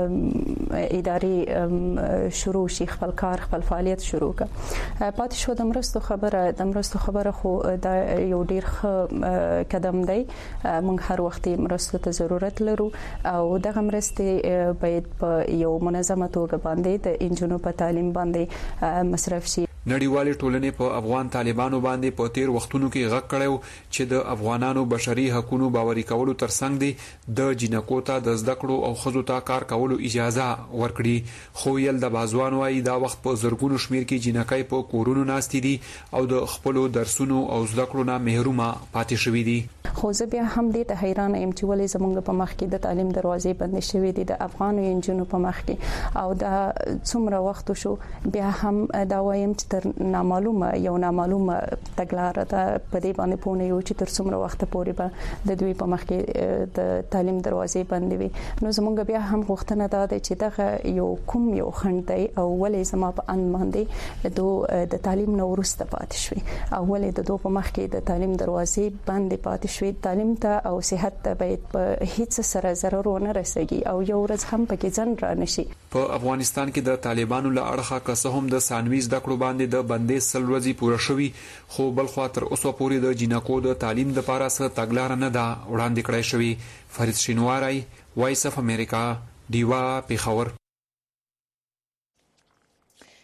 ادارې شروع شي خپل کار خپل فعالیت شروع کړه. پاتې شو د مرستو خبره د مرستو خبره خو دا یو ډیر ښه قدم دی. موږ هر وخت مرستو ته ضرورت لرو او دغه مرستې باید په یو منظمه توګه باندې د انجونو په تعلیم باندې مصرف شي. نړیوالې ټولنې په افغان طالبانو باندې په تیر وختونو کې غږ کړو چې د افغانانو بشري حقوقو باوري کولو ترڅنګ دي د جنکو ته د زده کړو او خزو ته کار کولو اجازه ورکړي. خو یل د بازوان وايي دا وخت په زرګونو شمیر کې جنکای په کورونو ناستې دي او د خپل درسونو او زده کړو نه محرومه پاتې شوې دي. خو زه بیا هم دې ته حیران یم چې ولې زمونږ په مخ کې د تعلیم دروازې بندې شوې دي د افغانو انجونو په مخ کې او دا څومره وخت شو بیا هم دا وایم چې تر نامعلومه یو نامعلومه تګلارې ده په دې باندې پونه یو چې تر څومره وخت پورې به د دوی په مخ کې د تعلیم دروازې بندې وي. نو زمونږ بیا هم غوښتنه ده چې دغه یو کوم یو خند دی او ولې زما په ان باندې دوه د تعلیم نو ورسته پاتې شوي او ولې د دوه په مخ کې د تعلیم دروازې بندې پاتې شوي. تعلیم ته او صحت ته باید په هیڅ سره ضرر ونه رسیږي او یو ورځ هم پکې ځن را نشي. په افغانستان کې د طالبانو له اړخه که څه هم د ثانوي زده کړو باندې د بندیز سل ورځې پوره شوي خو بل خوا تر اوسه پورې د جنکو د تعلیم لپاره څه تګلارې نه ده وړاندې کړې شوې. فرید شینواری، وایس اف امریکا، دیوا، پیښور.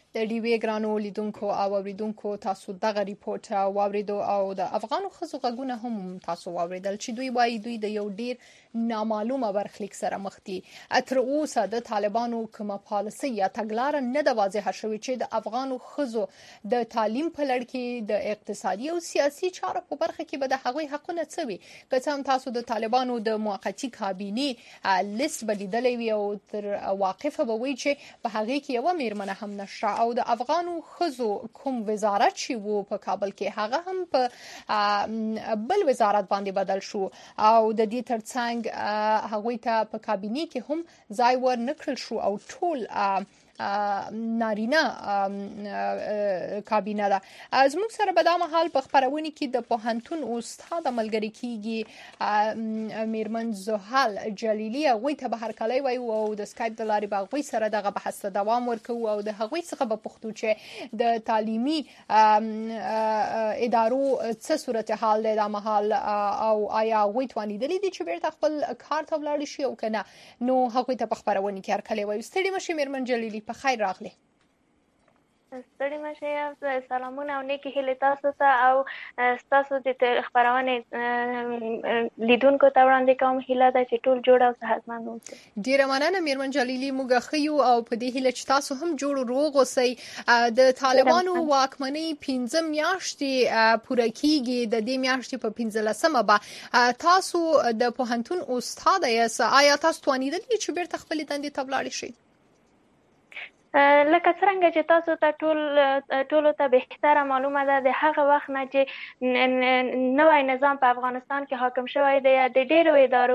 د ډیوی ګرانو لیدونکو او اوریدونکو تاسو دغه ریپورت واوریدو او د افغانو ښځو غږونه هم تاسو واوریدل چې دوی وایي دوی د یو ډیر نامعلومه برخلیک سره مخ دي. تر اوسه د طالبانو کومه پالیسي یا تګلارې نه د واضحه شوې چې د افغانو ښځو د تعلیم په لړ کې د اقتصادي او سیاسي چارو په برخه کې به د هغوی حقونه څه وي. که څه هم تاسو د طالبانو د موقتی کابینې لیست بلیدلې وي او تر واقفه به وي چې په هغه کې یو میرمنه هم نشته او د افغانو ښځو کوم وزارت چې وو په کابل کې هغه هم په بل وزارت باندې بدل شو او د دې ترڅنګ هغوی ته په کابینې کې هم ځای ور نکړل شو او ټول نارینه کابینه ده. زموږ سره به دا مهال په خبرونه کې د پوهنتون استاد ملګری کیږي میرمن زحل جلیلی. هغوی ته به هر کله وایو او د سکایپ د لارې به هغوی سره دغه بحث ته دوام ورکوو او د هغوی څخه به پوښتو چې د تعلیمي ادارو څه صورتحال دی دا مهال او آیا هغوی توانیدلی دي چې بیرته خپل کار ته ولاړ شي او که نه. نو هغوی ته په خبرونه کې هر کله وایو. ستړي مه شئ میرمن جلیلی، په خیر راغلی. ستړي مه شئ. سلامونه او نیکې هیلې تاسو ته او ستاسو د خپرونې لیدونکو ته وړاندې کوم. هیله ده چې ټول جوړ او صحتمند اوسئ. ډیره مننه میرمن جلیلی. موږ ښه یو او په دې هیله چې تاسو هم جوړ روغ اوسئ. د طالبانو واکمنۍ پنځه میاشتې پوره کیږي. د دې میاشتې په پنځلسمه به تاسو د پوهنتون استاد یاست. آیا تاسو توانیدلی چې بیرته خپلې دندې ته ولاړ شئ؟ لکه څنګه چې تاسو ته ټول ټولو ته بهتره معلومه ده د هغه وخت نه چې نوی نظام په افغانستان کې حاکم شوی دی د ډیرو ادارو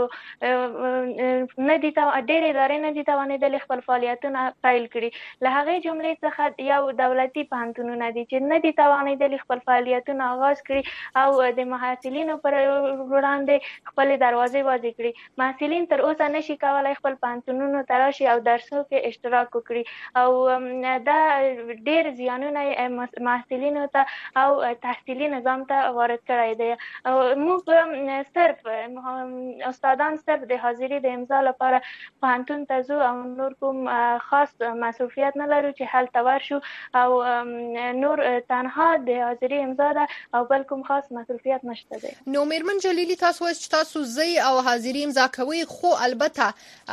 نه دي ډیرې ادارې نه دي توانېدلې خپل فعالیتونه پیل کړي. له هغې جملې څخه یو دولتي پوهنتونونه دي چې نه دي توانېدلې خپل فعالیتونه آغاز کړي او د محصلینو پر وړاندې خپل دروازې وازې کړي. محصلین تر اوسه نشي کولای خپل پوهنتونونو ته راشي او درسونو کې اشتراک وکړي او دا ډېر زیانونه محصلینو ته او تحصیلي نظام ته وارد کړی دی. موږ صرف استادان صرف د حاضري د امضا لپاره پوهنتون ته ځو او نور کوم خاص مصروفیت نه لرو چې هلته ورشو او نور تنها د حاضري امضا ده او بل کوم خاص مصروفیت نشته دی. نو میرمن جلیلی تاسو وایئ چې تاسو ځئ او حاضري امضا کوئ خو البته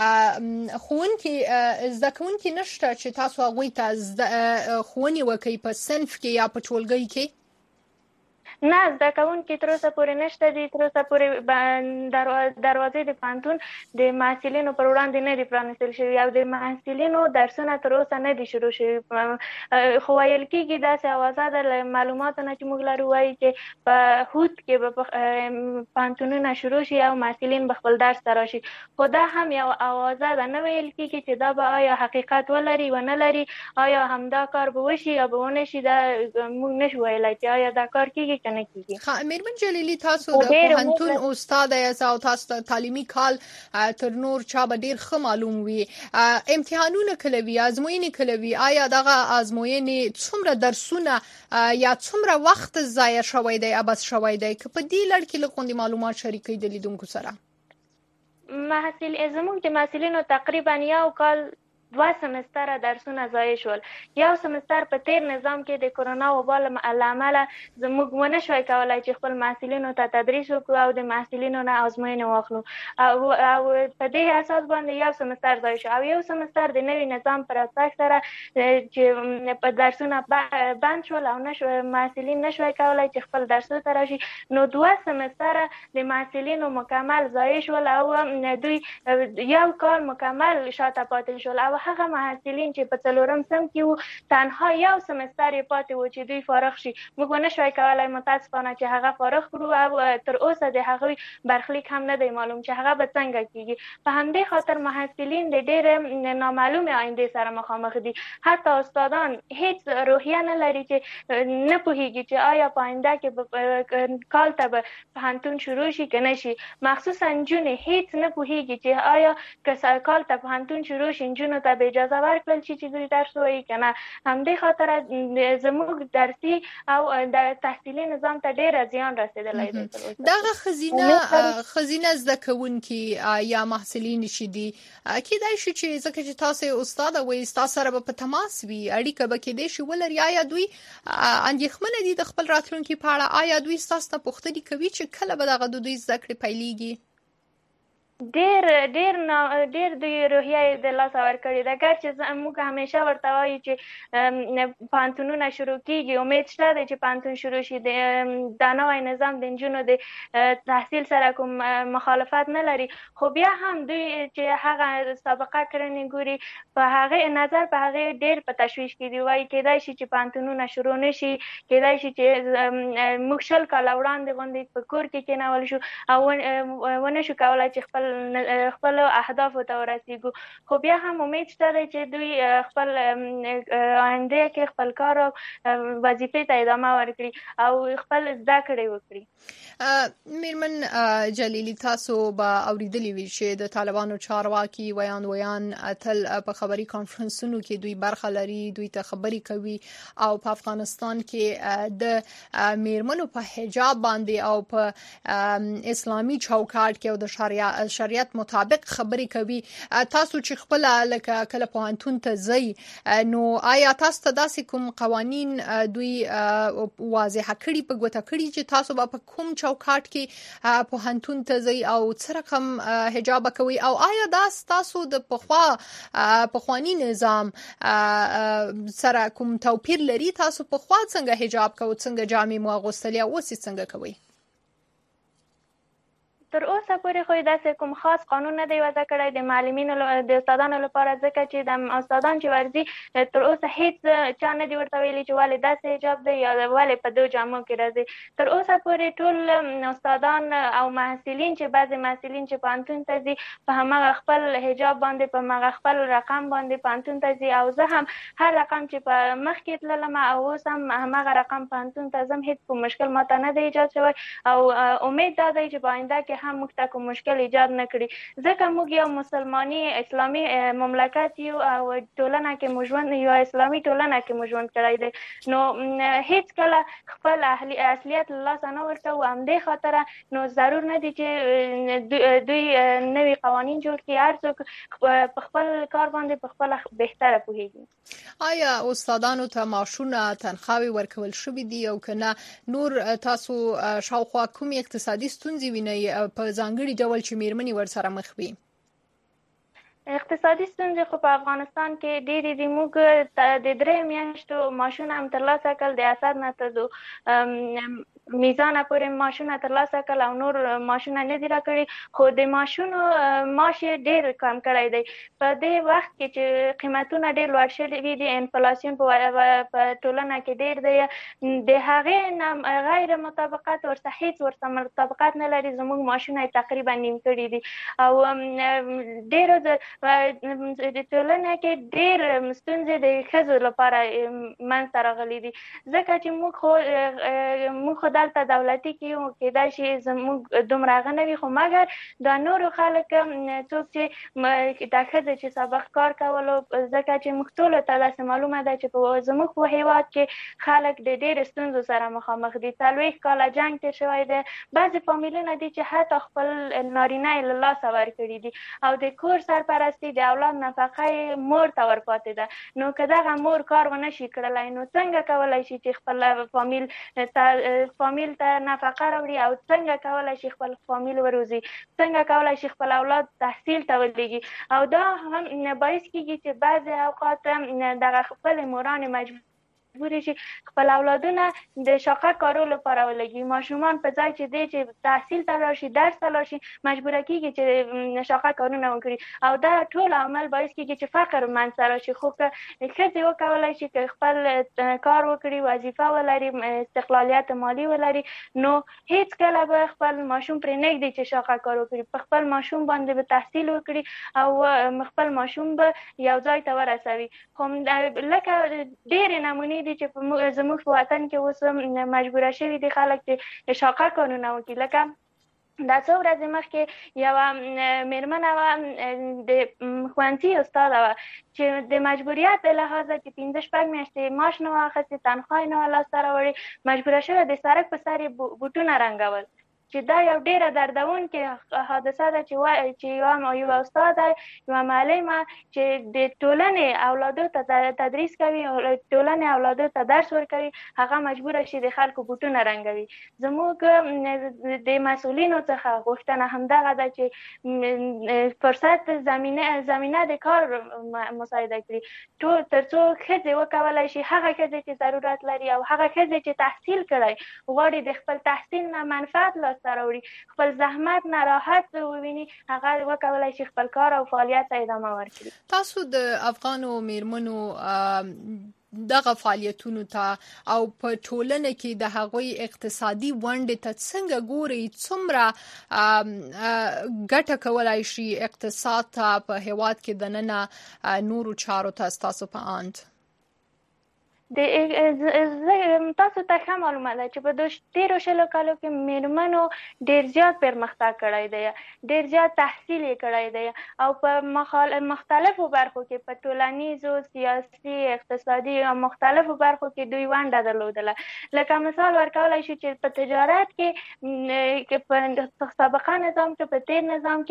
ښوونکي زده کوونکي نشته چې تاسو هغوی ته ښوونې وکړئ په صنف کې یا په ټولګي کې؟ نه، زده کوونکي تر اوسه پورې نشته دي. تر اوسه پورې دروازې د پوهنتون د محصلینو پر وړاندې نه دي پرانیستل شوي او د محصلینو درسونه تر اوسه نه دي شروع شوي. خو ویل کېږي داسې اوازه ده له معلوماتو نه چې موږ لرو وایي چې په هوت کې به پوهنتونونه شروع شي او محصلین به خپل درس ته راشي. خو دا هم یو اوازه ده، نه ویل کېږي چې دا به آیا حقیقت ولري و نه لري، آیا همدا کار به وشي یا به ونه شي. دا موږ نشو ویلی چې آیا دا کار کېږي. میرمن جلیلی تاسو د پوهنتون استاد یاست او تاسو ته تعلیمي کال تر نور چا به ډیر ښه معلوم وي. امتحانونه کله وي، ازموینې کله وي؟ آیا دغه ازموینې څومره درسونه یا څومره وخت ضایع شوی دی ابس شوی دی؟ که په دې لړ کې لږ معلومات شریکوي د لیدونکو سره. محصل زموږ د محصلینو تقریبا یو کال دوه سمستره درسونه ضایع شول. یو سمستر په تیر نظام کې د کرونا وبا له امله زموږ ونه شوای کولای چې خپل محصلینو ته تدریس وکړو او د محصلینو نه ازموینې واخلو او په دې اساس باندې یو سمستر ضایع شو او یو سمستر د نوي نظام پر اساس سره چې په درسونه بند شول او نشو محصلین نشوای کولای چې خپل درسونه ته راشي. نو دوه سمستره د محصلینو مکمل ضایع شول او دوی یو کال مکمل شاته پاتې شول او هغه محصلین چې په څلورم سم کې وو تنها یو سمستر یې پاتې و چې دوی فارغ شي. موږ ونه شوای کولای متاسفانه چې هغه فارغ کړو او تر اوسه د هغوی برخلیک هم نه دی معلوم چې هغه به څنګه کېږي. په همدې خاطر محصلین د ډېرې نامعلومې آیندې سره مخامخ دي. حتی استادان هیڅ روحیه نه لري چې نه پوهېږي چې آیا په آینده کې کال ته به پوهنتون شروع شي که نه شي. مخصوصا نجونې هیڅ نه پوهېږي چې آیا که کال ته پوهنتون شروع شي نجونو ته ته به اجازه ورکړل شي چې دوی درس ووایي که نه. همدې خاطره زموږ درسي او د تحصیلي نظام ته ډېره زیان رسېدلی دی. دغه ښځینه ښځینه زده کوونکي یا محصلین چې دي کیدای شي چې ځکه چې تاسو استاده وایي ستاسو سره به په تماس وي اړیکه به کیدای شي ولري، آیا دوی اندېښمنه دي د خپل راتلونکي په اړه؟ آیا دوی ستاسو نه پوښتنې کوي چې کله به دغه د دوی زده کړې پیلېږي؟ ډیر ډیر ډیر دوی روحیه د لاسه ورکړې ده. ګرچې موږ همیشه ورته وایو چې پوهنتونونه شروع کېږي، امید شته دی چې پوهنتون شروع شي. دا نوی نظام د نجونو د تحصیل سره کوم مخالفت نه لري، خو بیا هم دوی چې هغه سابقه کړنې ګوري په هغې نظر په هغې ډیر په تشویش کې دي. وایي کېدای شي چې پوهنتونونه شروع نه شي، کېدای شي چې موږ شل کاله وړاندې غوندې په کور کې کېنول شو او ونه شو کولی چې خپل خپل اهدافو ته ورسیږو. خو بیا هم امید شته دی چې دوی خپل آینده کې خپل کار او وظیفې ته ادامه ورکړي او خپل زده کړې وکړي. میرمن جلیلی، تاسو به اوریدلی وي چې د طالبانو چارواکي ویان ویان تل په خبري کانفرنسونو کې دوی برخه لري، دوی ته خبري کوي او په افغانستان کې د میرمنو په حجاب باندې او په اسلامي چوکاټ کې او د شریعت شریعت مطابق خبري کوي. تاسو چې خپل لکه کله پوهنتون ته ځئ نو آیا تاسو ته داسې کوم قوانین دوی واضح کړي په ګوته کړي چې تاسو به په کوم چوکاټ کې پوهنتون ته ځئ او څه رقم حجاب کوي؟ او آیا دا تاسو د پخوا پخوانی نظام سره کوم توپیر لري؟ تاسو پخوا څنګه حجاب کوئ، څنګه جامې مو اغوستلې او اوس څنګه کوئ؟ تر اوسه پورې خو داسې کوم خاص قانون نه دی وضع کړی د معلمینو د استادانو لپاره، ځکه چې د استادان چې ورځي تر اوسه هیڅ چا نه دی ورته ویلي چې ولې داسې حجاب دی یا ولې په دو جامو کې راځي. تر اوسه پورې ټول استادان او محصلین چې بعضې محصلین چې پوهنتون ته ځي په هماغه خپل حجاب باندې په هماغه خپل رقم باندې پوهنتون ته ځي او زه هم هر رقم چې په مخکې تللم او اوس هم هماغه رقم پوهنتون ته ځم، هیڅ کوم مشکل ماته نه دی ایجاد شوی او امید دا دی چې په آینده کې هم موږ ته کوم مشکل ایجاد نه کړي، ځکه موږ یو مسلماني اسلامي مملکت یو او ټولنه کې موږ ژوند یو اسلامي ټولنه کې موږ ژوند کړی دی، نو هیڅ کله خپل اصلیت له لاسه نه ورکوو. همدې خاطره نو ضرور نه دی چې دوی نوي قوانین جوړ کړي، هر څوک په خپل کار باندې په خپله بهتره پوهېږي. آیا استادانو ته معاشونه تنخواوې ورکول شوي دي او که نه؟ نور تاسو شاوخوا کومې اقتصادي ستونزې وینئ په ځانګړي ډول چې میرمنې ورسره مخ وي؟ اقتصادي ستونزې خو په افغانستان کې ډېرې دي. موږ د درې میاشتو معاشونه هم ترلاسه کړل، د اسد نه تر میزانه پورې معاشونه ترلاسه کړل او نور معاشونه نه دي راکړي، خو د معاشونو معاش یې ډېر کم کړی دی. په دې وخت کې چې قیمتونه ډېر لوړ شوي دي، انفلاسیون په ټولنه کې ډېر دی، د هغې نه غیر مطابقت ورسره هېڅ ورسره مطابقت نه لري. زموږ معاشونه یې تقریبا نیم کړي دي او ډېرو د ټولنه کې ډېر ستونزې د ښځو لپاره منځته راغلي دي، ځکه چې موږ خو موږ خو دلته دولتي کې یو، کېدای شي زموږ دومره هغه نه وي، خو مګر دا نورو خلک څوک چې دا ښځې چې سابق کار کولو، ځکه چې موږ ټولو ته داسې معلومه ده چې په زموږ په هېواد کې خلک د ډېرې ستونزو سره مخامخ دي. څلوېښت کاله جنګ تېر شوی دی، بعضې فامیلونه دي چې حتی خپل نارینه یې له لاسه ورکړي دي او د کور سرپرست د اولاد نفقه یې مور ته ورپاتې ده. نو که دغه مور کار ونه شي کړلی، نو څنګه کولی شي چې خپل فامیل ته فامیل ته نفقه راوړي او څنګه کولی شي خپل فامیل وروزي، څنګه کولی شي خپل اولاد تحصیل ته ولېږي. او دا هم باعث کېږي چې بعضې اوقات دغه خپلې مورانې مجبور مجبورې شي خپل اولادونه د شاقه کارو لپاره ولګي. ماشومان په ځای چې دی چې تحصیل ته لاړ شي، درس ته لاړ شي، مجبوره کېږي چې شاقه کارونه وکړي او دا ټول عمل باعث کېږي چې فقر منځته راشي. خو که ښځې وکولی شي که خپل کار وکړي، وظیفه ولري، استقلالیت مالي ولري، نو هیڅ کله به خپل ماشوم پرې نه ږدي چې شاقه کار وکړي. په خپل ماشوم باندې به تحصیل وکړي او خپل ماشوم به یو ځای ته ورسوي. خو لکه ډېرې نمونې دي چې زموږ په وطن کې اوس مجبوره شوي دي خلک چې شاقه کارونه وکړي. لکه دا څو ورځې مخکې یوه میرمنه وه د ښوونځي استاده وه چې د مجبوریت له لحاظه چې پنځه شپږ میاشتې معاش نه وه اخیستې، تنخوا یې نه وه لاسته راوړې، مجبوره شوې د سړک په سر یې بوټونه رنګول، چې دا یو ډیره دردونکې حادثه ده چې چې یو استاد یو معلمه چې د ټولنې اولادو ته تدریس کوي، ټولنې اولادو ته درس ورکوي، هغه مجبوره شي د خلکو بوټونه رنګوي. زموږ د مسؤلینو څخه غوښتنه همدغه ده چې فرصت زمینه زمینه د کار مساعده کړي، ټول ترڅو ښځې وکولای شي هغه ښځې چې ضرورت لري او هغه ښځې چې تحصیل کړی غواړي د خپل تحصیل نه منفعت لاسته راوړي، خپل زحمت نه راحت وویني، هغه وکولای شي خپل کار او فعالیت ته ادامه ورکړي. تاسو د افغانو میرمنو دغه فعالیتونو ته او په ټولنه کې د هغوی اقتصادي ونډې ته څنګه ګوري، څومره ګټه کولای شي اقتصاد ته په هیواد کې دننه نورو چارو ته تاسو په اند؟ د تاسو ته ښه معلومه ده چې په تیرو شلو کالو کې میرمنو ډیر زیات پرمختګ کړی دی، ډیر زیات تحصیل یې کړی دی او په مختلفو برخو کې په ټولنیزو، سیاسي، اقتصادي او مختلفو برخو کې دوی ونډه درلودله. لکه مثال ورکولی شو چې په تجارت کې په سابقه نظام کې په تیر نظام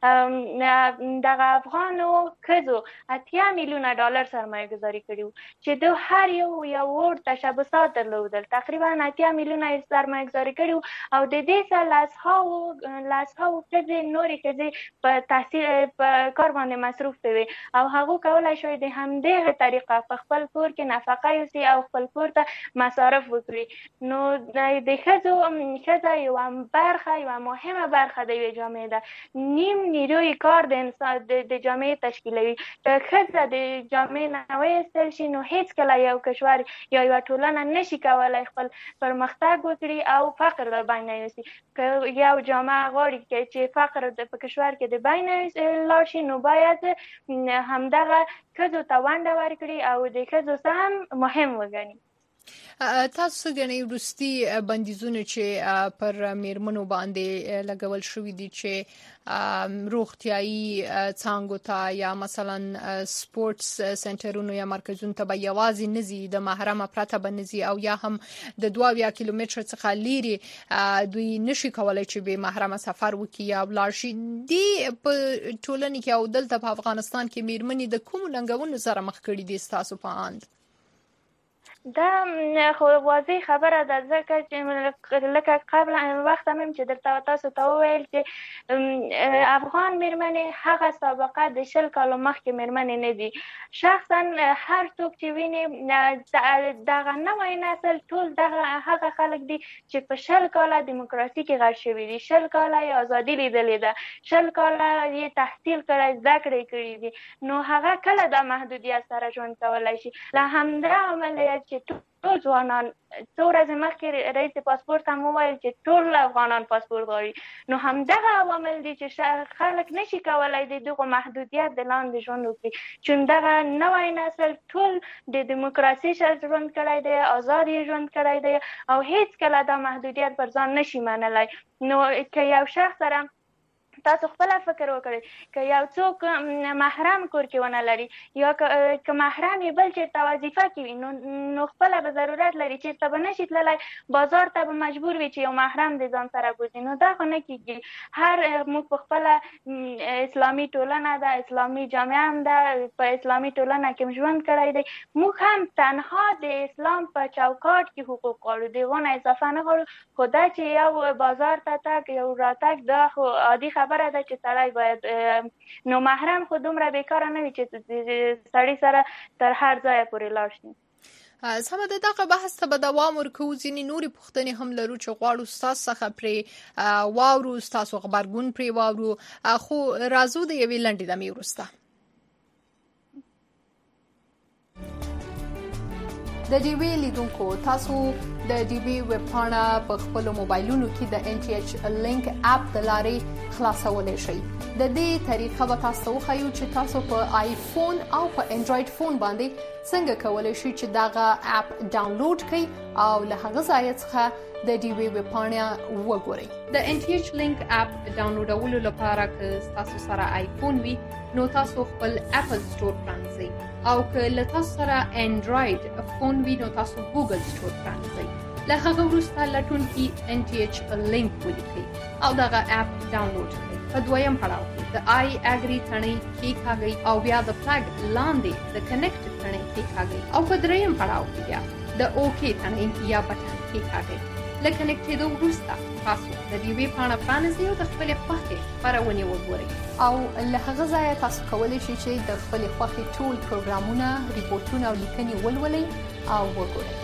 کې دغه افغانو ښځو اتیا میلیونه ډالر سرمایه گذاري کړي وو چې دوی هر یو یو ور تشبثات درلودل، تقریبا اتیا میلیونه سرمایه گذاري کړي او د دې څخه لسهاوو لسهاوو ښځې نورې ښځې په تحصیل په کار باندې مصروف وي او هغه کولای شوی د همدغه طریقه په خپل کور کې نفقه یوسي او خپل کور ته مصارف وکړي. نو د ښځو ښځه یوه برخه یوه مهمه برخه د یوې جامعې ده، نیم نیروی کار د انسان د جامعې تشکیلوي. که ښځه د جامعې نه وایستل شي نو هیڅکله یو کشور یا یو ټولنه نشي کولای خپل پرمختګ وکړي او فقر له بینه یوسي. که یو جامعه غواړي چې فقر په کشور کې د بینه لاړ شي نو باید همدغه ښځو ته ونډه ورکړي او د ښځو څه هم مهم وګڼي. تاسو ګڼئ وروستي بندیزونه چې پر میرمنو باندې لګول شوي دي چې روغتیایي څانګو ته یا مثلا سپورتس سنټرونو یا مرکزونو ته به یوازې نه ځي، د محرمه پرته به نه ځي او یا هم د دوه اویا کیلومتره څخه لیرې دوی نشي کولی چې بې محرمه سفر وکړي یا ولاړ شي. دې په ټولنه کې او دلته په افغانستان کې میرمنې د کومو ننګونو سره مخ کړي دي ستاسو په اند؟ دا خو واضح خبره ده، ځکه چې لکه قبل وخت هم چې درته تاسو ته وویل چې افغان میرمنې هغه سابقه د شل کالو مخکې میرمنې نه دي. شخصا هر څوک چې ویني دغه نوی نسل ټول دغه هغه خلک دي چې په شل کاله دیموکراسي کې غرق شوي دي، شل کاله یې ازادي لیدلې ده، شل کاله یې تحصیل کړی، زده کړې کړي دي. نو هغه کله دا محدودیت سره ژوند کولی شي؟ له همدا امله چې ټول ځوانان څو ورځې مخکې رئیس پاسپورت هم وویل چې ټول افغانان پاسپورت غواړي. نو همدغه عوامل دي چې خلک نشي کولی د دغو محدودیت د لاندې ژوند وکړي، چې دغه نوی نسل ټول د دیموکراسي سره ژوند کړی دی، ازاد یې ژوند کړی دی او هیڅکله دا محدودیت پر ځان نشي منلی. نو که یو شخص سره تاسو خپل فکر وکړئ، که یو څوک محرم کور کې ونه لري یا که محرم یې بل چېرته وظیفه کوي نو خپله به ضرورت لري چېرته به نشي تللی، بازار ته به مجبور وي چې یو محرم د ځان سره بوځي. نو دا خو نه کېږي. هر موږ په خپله اسلامي ټولنه ده، اسلامي جامعه هم ده، په اسلامي ټولنه کې ژوند کړی دی. موږ هم تنها د اسلام په چوکاټ کې حقوق غواړو، د هغو نه اضافه نه غواړو. خو دا چې یو بازار ته تګ، یو راتګ، دا خو عادي خبره ده چې سړی باید نو محرم خو دومره بیکاره نه وي چې سړی سره تر هر ځایه پورې لاړ شي. سمه ده، دغه بحث ته به دوام ورکوو. ځینې نورې پوښتنې هم لرو چې غواړو ستاسو څخه پرې واورو، ستاسو غبرګون پرې واورو، خو راځو د یوې لنډې دمې وروسته. د ډیوې لیدونکو، تاسو د ډي بي ویب پاڼه په خپل موبایلونو کې د ان ټي ایچ لینک اپ د لارې خلاصولای شئ. د دې طریقه به تاسو وښیو چې تاسو په آیفون او په انډراید فون باندې څنګه کولای شئ چې دغه اپ ډاونلوډ کړئ او له هغه ځای څخه د ډي بي ویب پاڼه وګورئ. د ان ټي ایچ لینک اپ ډاونلوډولو لپاره که تاسو سره آیفون وي نو تاسو خپل اپل سٹور پرانځئ او که له تاسو سره انډراید فون وي نو تاسو ګوګل سٹور پرانځئ. له هغه وروسته لټونکي ان ټي ایچ لینک ولیکئ او دغه اپ ډاونلوډ کړئ. په دویم پړاو کې د آی اګری تڼۍ کېکاږئ او بیا د فلګ لاندې د کنیکټ تڼۍ کېکاږئ او په دریم پړاو کې بیا د اوکی تڼۍ یا بټن کېکاږئ. له کنیکټېدو وروسته تاسو د دې ویب پاڼه پرانیزئ او د خپلې خوښې خپرونې وګورئ او له هغه ځایه تاسو کولی شئ چې د خپلې خوښې ټول پروګرامونه، ریپورټونه او لیکنې ولولئ او وګورئ.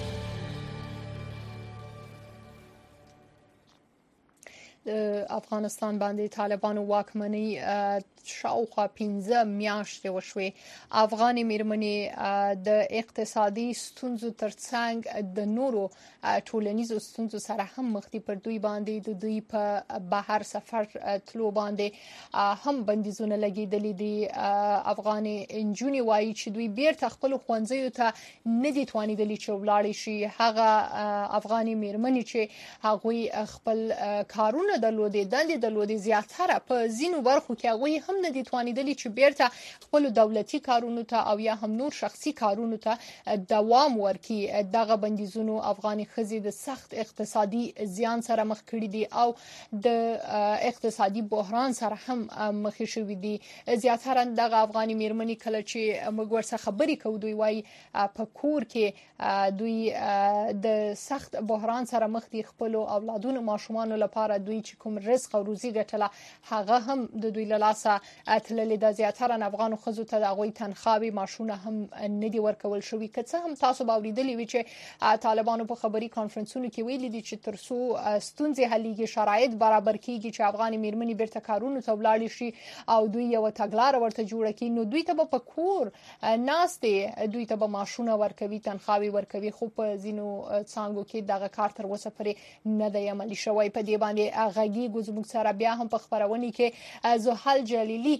افغانستان باندې طالبانو واکمنۍ شاوخوا پنځه میاشتې وشوې. افغاني میرمنې د اقتصادي ستونزو ترڅنګ د نورو ټولنیزو ستونزو سره هم مخ دي. پر دوی باندې د دوی په بهر سفر تلو باندې هم بندیزونه لګیدلي دي. افغاني انجونې وایي چې دوی بیرته خپل خوندزیو ته نه دي توانیدلي چې ولاړ شي. هغه افغاني میرمنې چې هغوی خپل کارونه درلودې دندې درلودې زیاتره په ځینو برخو کې هغوی هم نه دي توانیدلي چې بیرته خپل دولتي کارونو ته او یا هم نور شخصي کارونو ته دوام ورکړي. دغه بندیزونو افغاني ښځې د سخت اقتصادي زیان سره مخ کړي دي او د اقتصادي بحران سره هم مخ شوي دي. زیاتره دغه افغاني میرمنې کله چې موږ ورسره خبرې کوو دوی وایي په کور کې دوی د سخت بحران سره مخ دي. خپل اولادونو ماشومانو لپاره دوی چې کوم رزق او روزي ګټله هغه هم د دوی له لاسه تللې ده. زیاتره افغانو ښځو ته د هغوی تنخواوې معاشونه هم نه دي ورکول شوي. که څه هم تاسو به اورېدلي وي چې طالبانو په خبري کانفرنسونو کې ویلي دي چې تر څو ستونزې حلیږي، شرایط برابر کیږي چې افغاني میرمنې بیرته کارونو ته ولاړې شي او دوی یو تګلاره ورته جوړه کړي نو دوی ته به په کور ناستې دوی ته به معاشونه ورکوي، تنخواوې ورکوي. خو په ځینو څانګو کې دغه کار تر اوسه پورې نه دی عملي شوی. په دې باندې غږیږو زموږ سره بیا هم په خپرونې کې زحل جلیلی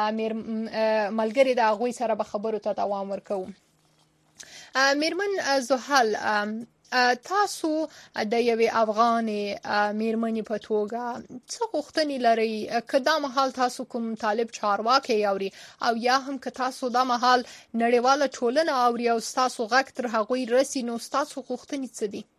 ملګری د هغوی سره به خبرو ته دوام ورکوو. میرمن زحل، تاسو د یوې افغانې میرمنې په توګه څه غوښتنې لرئ؟ که دا مهال تاسو کوم طالب چارواکی اوري او یا هم که تاسو دا مهال نړیواله ټولنه اوري او ستاسو غږ تر هغوی رسي نو ستاسو غوښتنې څه دي؟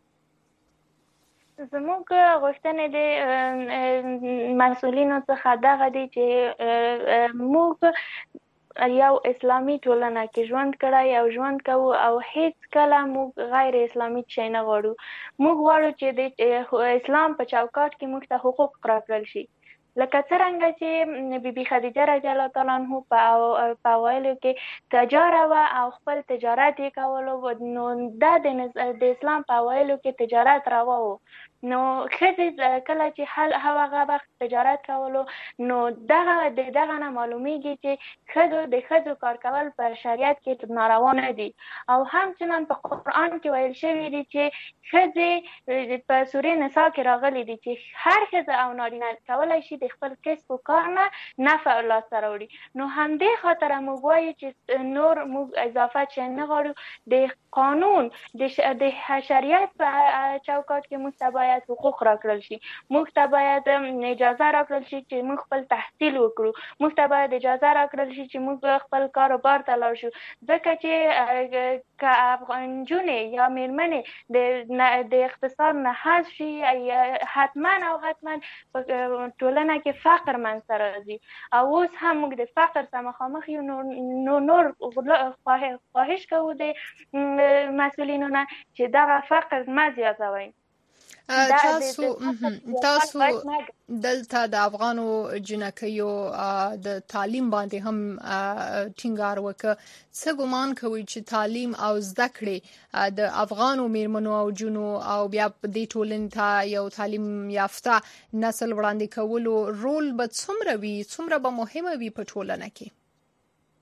زموږ غوښتنې د مسؤلینو څخه دغه دي چې موږ یو اسلامي ټولنه کې ژوند کړی او ژوند کوو او هیڅ کله موږ غیر اسلامي شی نه غواړو. موږ غواړو چې د اسلام په چوکاټ کې موږ ته حقوق راکړل شي. لکه څرنګه چې بی بی خدیجه رضی الله تعالی عنها په اوایلو کې تجاره و او خپل تجارت یې کولو، نو دا د اسلام په اوایلو کې تجارت روا و. نو ښځې کله چې هغه وخت تجارت کولو نو دغه د دغه نه معلومیږي چې ښځو د ښځو کار کول په شریعت کې ناروا نه دي. او همچنان په قرآن کې ویل شوي دي چې ښځې په سورې نساء کې راغلي دي چې هر ښځه او نارینه کولی شي د خپل کسب و کار نه نفع لاسته راوړي. نو همدې خاطره موږ وایو چې نور موږ اضافه شی نه غواړو. د قانون د شریعت په چوکاټ کې موږ ته باید حقوق راکړل شي. موږ ته باید اجازه راکړل شي چې موږ خپل تحصیل وکړو. موږ ته باید اجازه راکړل شي چې موږ خپل کاروبار ته لاړ شو. ځکه چې که نجونې یا میرمنې د اقتصاد نه حذف شي حتما او حتما په ټولنه کې فقر منځته راځي. او اوس هم موږ د فقر سره مخامخ یو. نو نور خواهش کوو د مسؤلینو نه چې دغه فقر ما زیاتوي. تاسو تاسو دلته د افغانو جنکیو د تعلیم باندې هم ټینګار وکړ. څه ګمان کوي چې تعلیم او زده کړې د افغانو میرمنو او جنو او بیا د دې ټولنې ته یو تعلیم یافته نسل وړاندې کولو رول به څومره وي، څومره به مهمه وي په ټولنه کې؟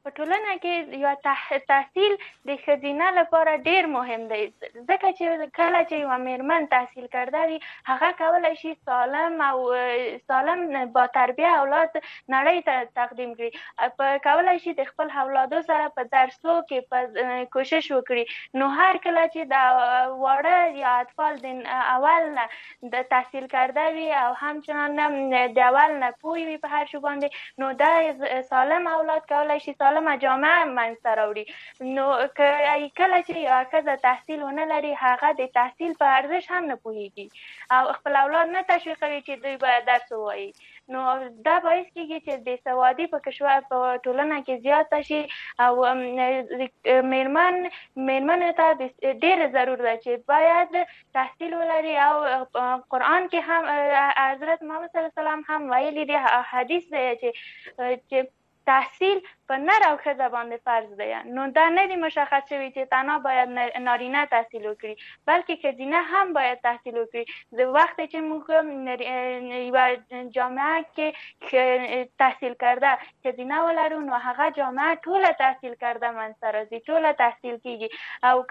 په ټولنه کې یو تحصیل د ښځینه لپاره ډیر مهم دی ځکه چې کله چې یو میرمن تحصیل کرده وي هغه کولای شي سالم او سالم با تربیه اولاد نړۍ ته تقدیم کړي په کولای شي د خپل اولادو سره په درسو کې په کوشش وکړي نو هر کله چې د واړه یا اطفال د اول نه د تحصیل کرده وي او همچنان د اول نه پوه وي په هر شی باندې نو دا سالم اولاد کولای شي سالم جامعه منځته راوړي نو کله چې یو ښځه تحصیل ونه لري هغه د تحصیل په ارزښت هم نه پوهیږي او خپل اولاد نه تشویقوي چې دوی باید درس ووایي نو دا باعث کیږي چې بې سوادي په کشور په ټولنه کې زیاته شي او میرمن میرمنو ته ډېر ضرور ده چې باید تحصیل ولري او قرآن کې هم حضرت محمد صلی الله علیه وسلم هم ویلي دی حدیث دی چې چې تحصیل په نر او ښځه باندې فرض دی نو دا نه دی مشخص شوی چې تنها باید نارینه تحصیل وکړي بلکې ښځینه هم باید تحصیل وکړي د وخت چې موږ یوه جامعه کې تحصیل کرده ښځینه ولرو نو هغه جامعه ټوله تحصیل کرده منځته راځي ټوله تحصیل کیږي او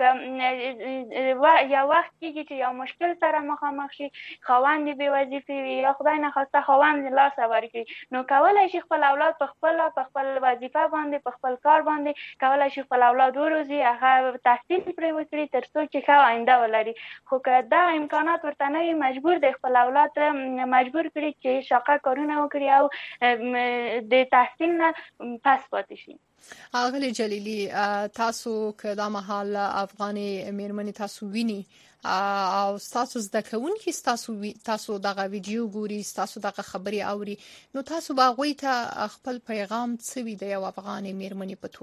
که یو وخت کیږي چې یو مشکل سره مخامخ شي خاوند بې وظیفې وي یا خدای نخواسته خاوند لاس ورکړي نو کولی شي خپل اولاد په خپله په خپل وظیفه باندې په خپل کار باندې کولای شي خپل اولاد وروزي هغه تحصیل پرې وکړي تر څو چې ښه آینده ولري خو که دا امکانات ورته نه وي مجبور دی خپل اولاد مجبور کړي چې شاقه کارونه وکړي او د تحصیل نه پس پاتې شي اغلی جلیلی تاسو که دا مهال افغاني میرمنې تاسو ویني او تاسو زده کوونکي تاسو تاسو دغه ویډیو ګوري تاسو دغه خبري اوري نو تاسو به غوي ته خپل پیغام څه وي د یو افغاني میرمنې په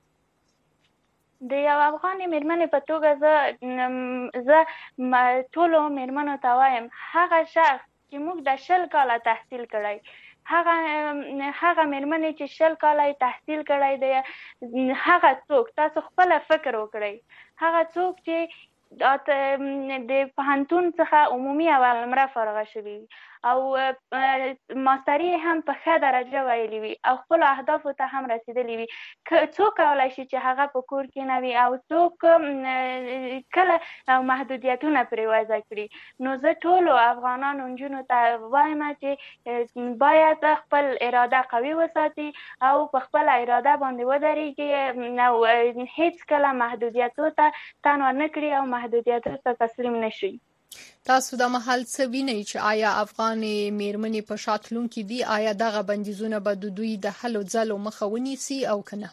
توګه د یو افغاني میرمنې په توګه زه زه ټولو میرمنو ته وایم هغه شخص چې موږ د شل کاله تحصیل کړی هغه هغه میرمنې چې شل کاله تحصیل کړی دی هغه څوک تاسو خپل فکر وکړئ هغه څوک چې د پوهنتون څخه عمومي اول نمره فارغه شوي او ماستري هم په ښه درجه ویلي وي او خپل اهدافو ته هم رسیدلی وي څوک کولی شي چې هغه په کور کې نه وي او څوک کله محدودیتونه پرې وضع کړي نو زه ټولو افغانانو نجونو ته وایم چې باید خپل اراده قوي وساتي او په خپله اراده باندې ودرېږي او هیڅ کله محدودیتو ته تن ور نه کړي او محدودیتو ته تسلیم نشي تاسو د محل څه وینئ چې آیا افغاني میرمنې په شاتلون کې دي آیا دغه بندیزونه به د دوی د حل او ځلو مخه ونیسي او کنه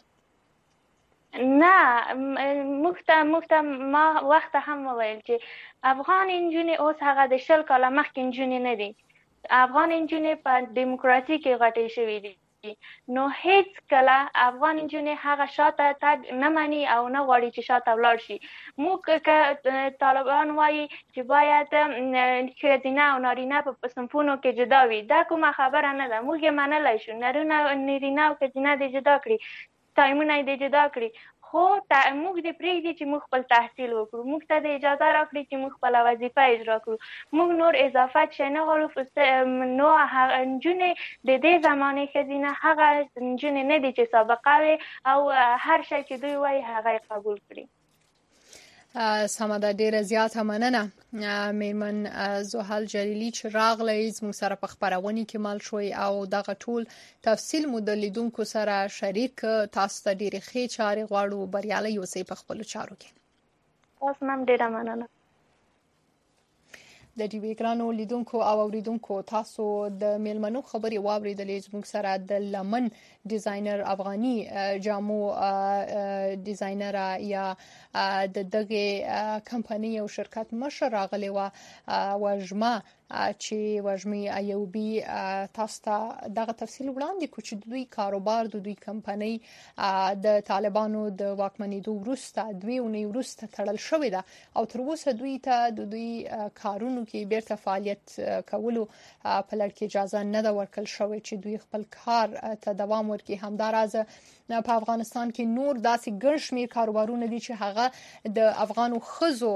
نه موږ ته موږ ته ما وخت هم وویل چې افغان نجونې اوس هغه د شل کاله مخکې نجونې نه دي افغان نجونې په دیموکراسي کې غټې شوي دي نو هیڅ کله افغان نجونې هغه شاته تګ نه مني او نه غواړي چې شاته ولاړ شي موږ که طالبان وایي چې باید ښځینه او نارینه په صنفونو کې جدا وي دا کومه خبره نه ده موږ یې منلی شو نارینه او ښځینه دې جدا کړي ټایمونه یې دې جدا کړي خو موږ دې پرېږدي چې موږ خپل تحصیل وکړو موږ ته د اجازه راکړي چې موږ خپله وظیفه اجرا کړو موږ نور اضافت شی نه غواړو نو نجونې د دې زمانې ښځینه هغه نجونې نه دي چې سابقه وي او هر شی چې دوی وایي هغه یې قبول کړي سمه ده ډیره زیاته مننه میرمن زحل جلیلی چې راغلی زموږ سره په خبرونه کې مل شوي او دغه ټول تفصیل مو د لیدونکو سره شریک تاسو ته ډیره ښه چارې غواړو بریالي اوسئ په خپل چارو کې تاسو هم ډیره مننه د ټي وي ګرانو لیدونکو او اوریدونکو تاسو د میلمنو خبري واوریدلې زموږ سره د لمن ډیزاینر افغاني جامو ډیزاینر یا د دغه کمپنی او شرکت مشر راغلی و وجمه چې وجمي ایوبي تاسو ته دغه تفصیل وړاندې کو چې دوی کاروبار د دوی کمپنی د طالبانو د واکمنېدو وروسته دوی اونۍ وروسته تړل شوې ده او تر اوسه دوی ته د دوی کارونو شرکتونو کې بیرته فعالیت کولو په لړ کې اجازه نه ده ورکړل شوې چې دوی خپل کار ته دوام ورکړي. همدارازه په افغانستان کې نور داسې ګڼ شمېر کاروبارونه دي چې هغه د افغانو ښځو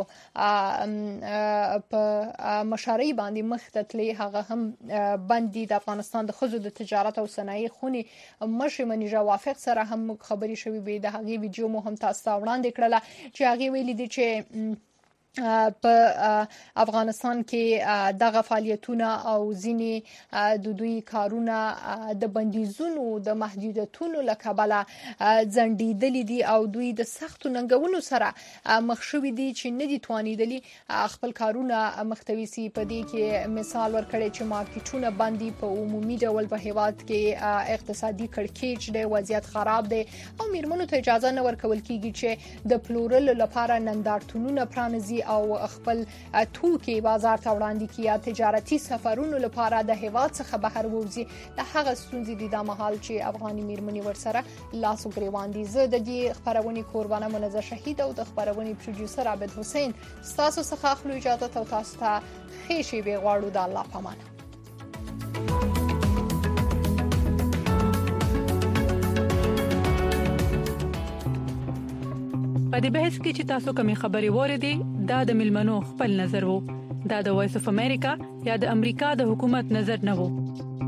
په مشارۍ باندې مخ ته تللي، هغه هم بند دي. د افغانستان د ښځو د تجارت او صنایع خونې مشر منیژه وافق سره هم خبرې شوې وي. د هغې ویډیو مو هم تاسو ته وړاندې کړله چې هغې ویلي دي چې په افغانستان کې دغه فعالیتونه او ځینې د دوی کارونه د بندیزونو د محدودیتونو له کبله ځنډیدلي دي او دوی د سختو ننګونو سره مخ شوي دي چې نه دي توانیدلي خپل کارونه مختوي. په دې کې مثال ورکړی چې مارکیټونه بندي، په عمومي ډول په هیواد کې اقتصادي کړکېچ دی، وضعیت خراب دی او میرمنو ته اجازه نه ورکول کیږي چې د پلورلو لپاره نندارتونونه پرانیزي او خپل توکي بازار ته وړاندې کړي یا تجارتي سفرونو لپاره د هیواد څخه بهر ووزي. د هغه ستونزې دي د مهال چې افغاني میرمنې ورسره لاس او ګریوان دي. زه د دې خبرونې قربانه منزه شهید او د خبرونې پروډوسر عبد حسین تاسو څخه اخلو اجازه ته تاسو ته خېشي به غواړو. د الله پامانه. په دې بحث کې چې تاسو کومې خبرې وریدي دا د ملمنو خپل نظر وو. دا د وایس اف امریکا یا د امریکا د حکومت نظر نه وو.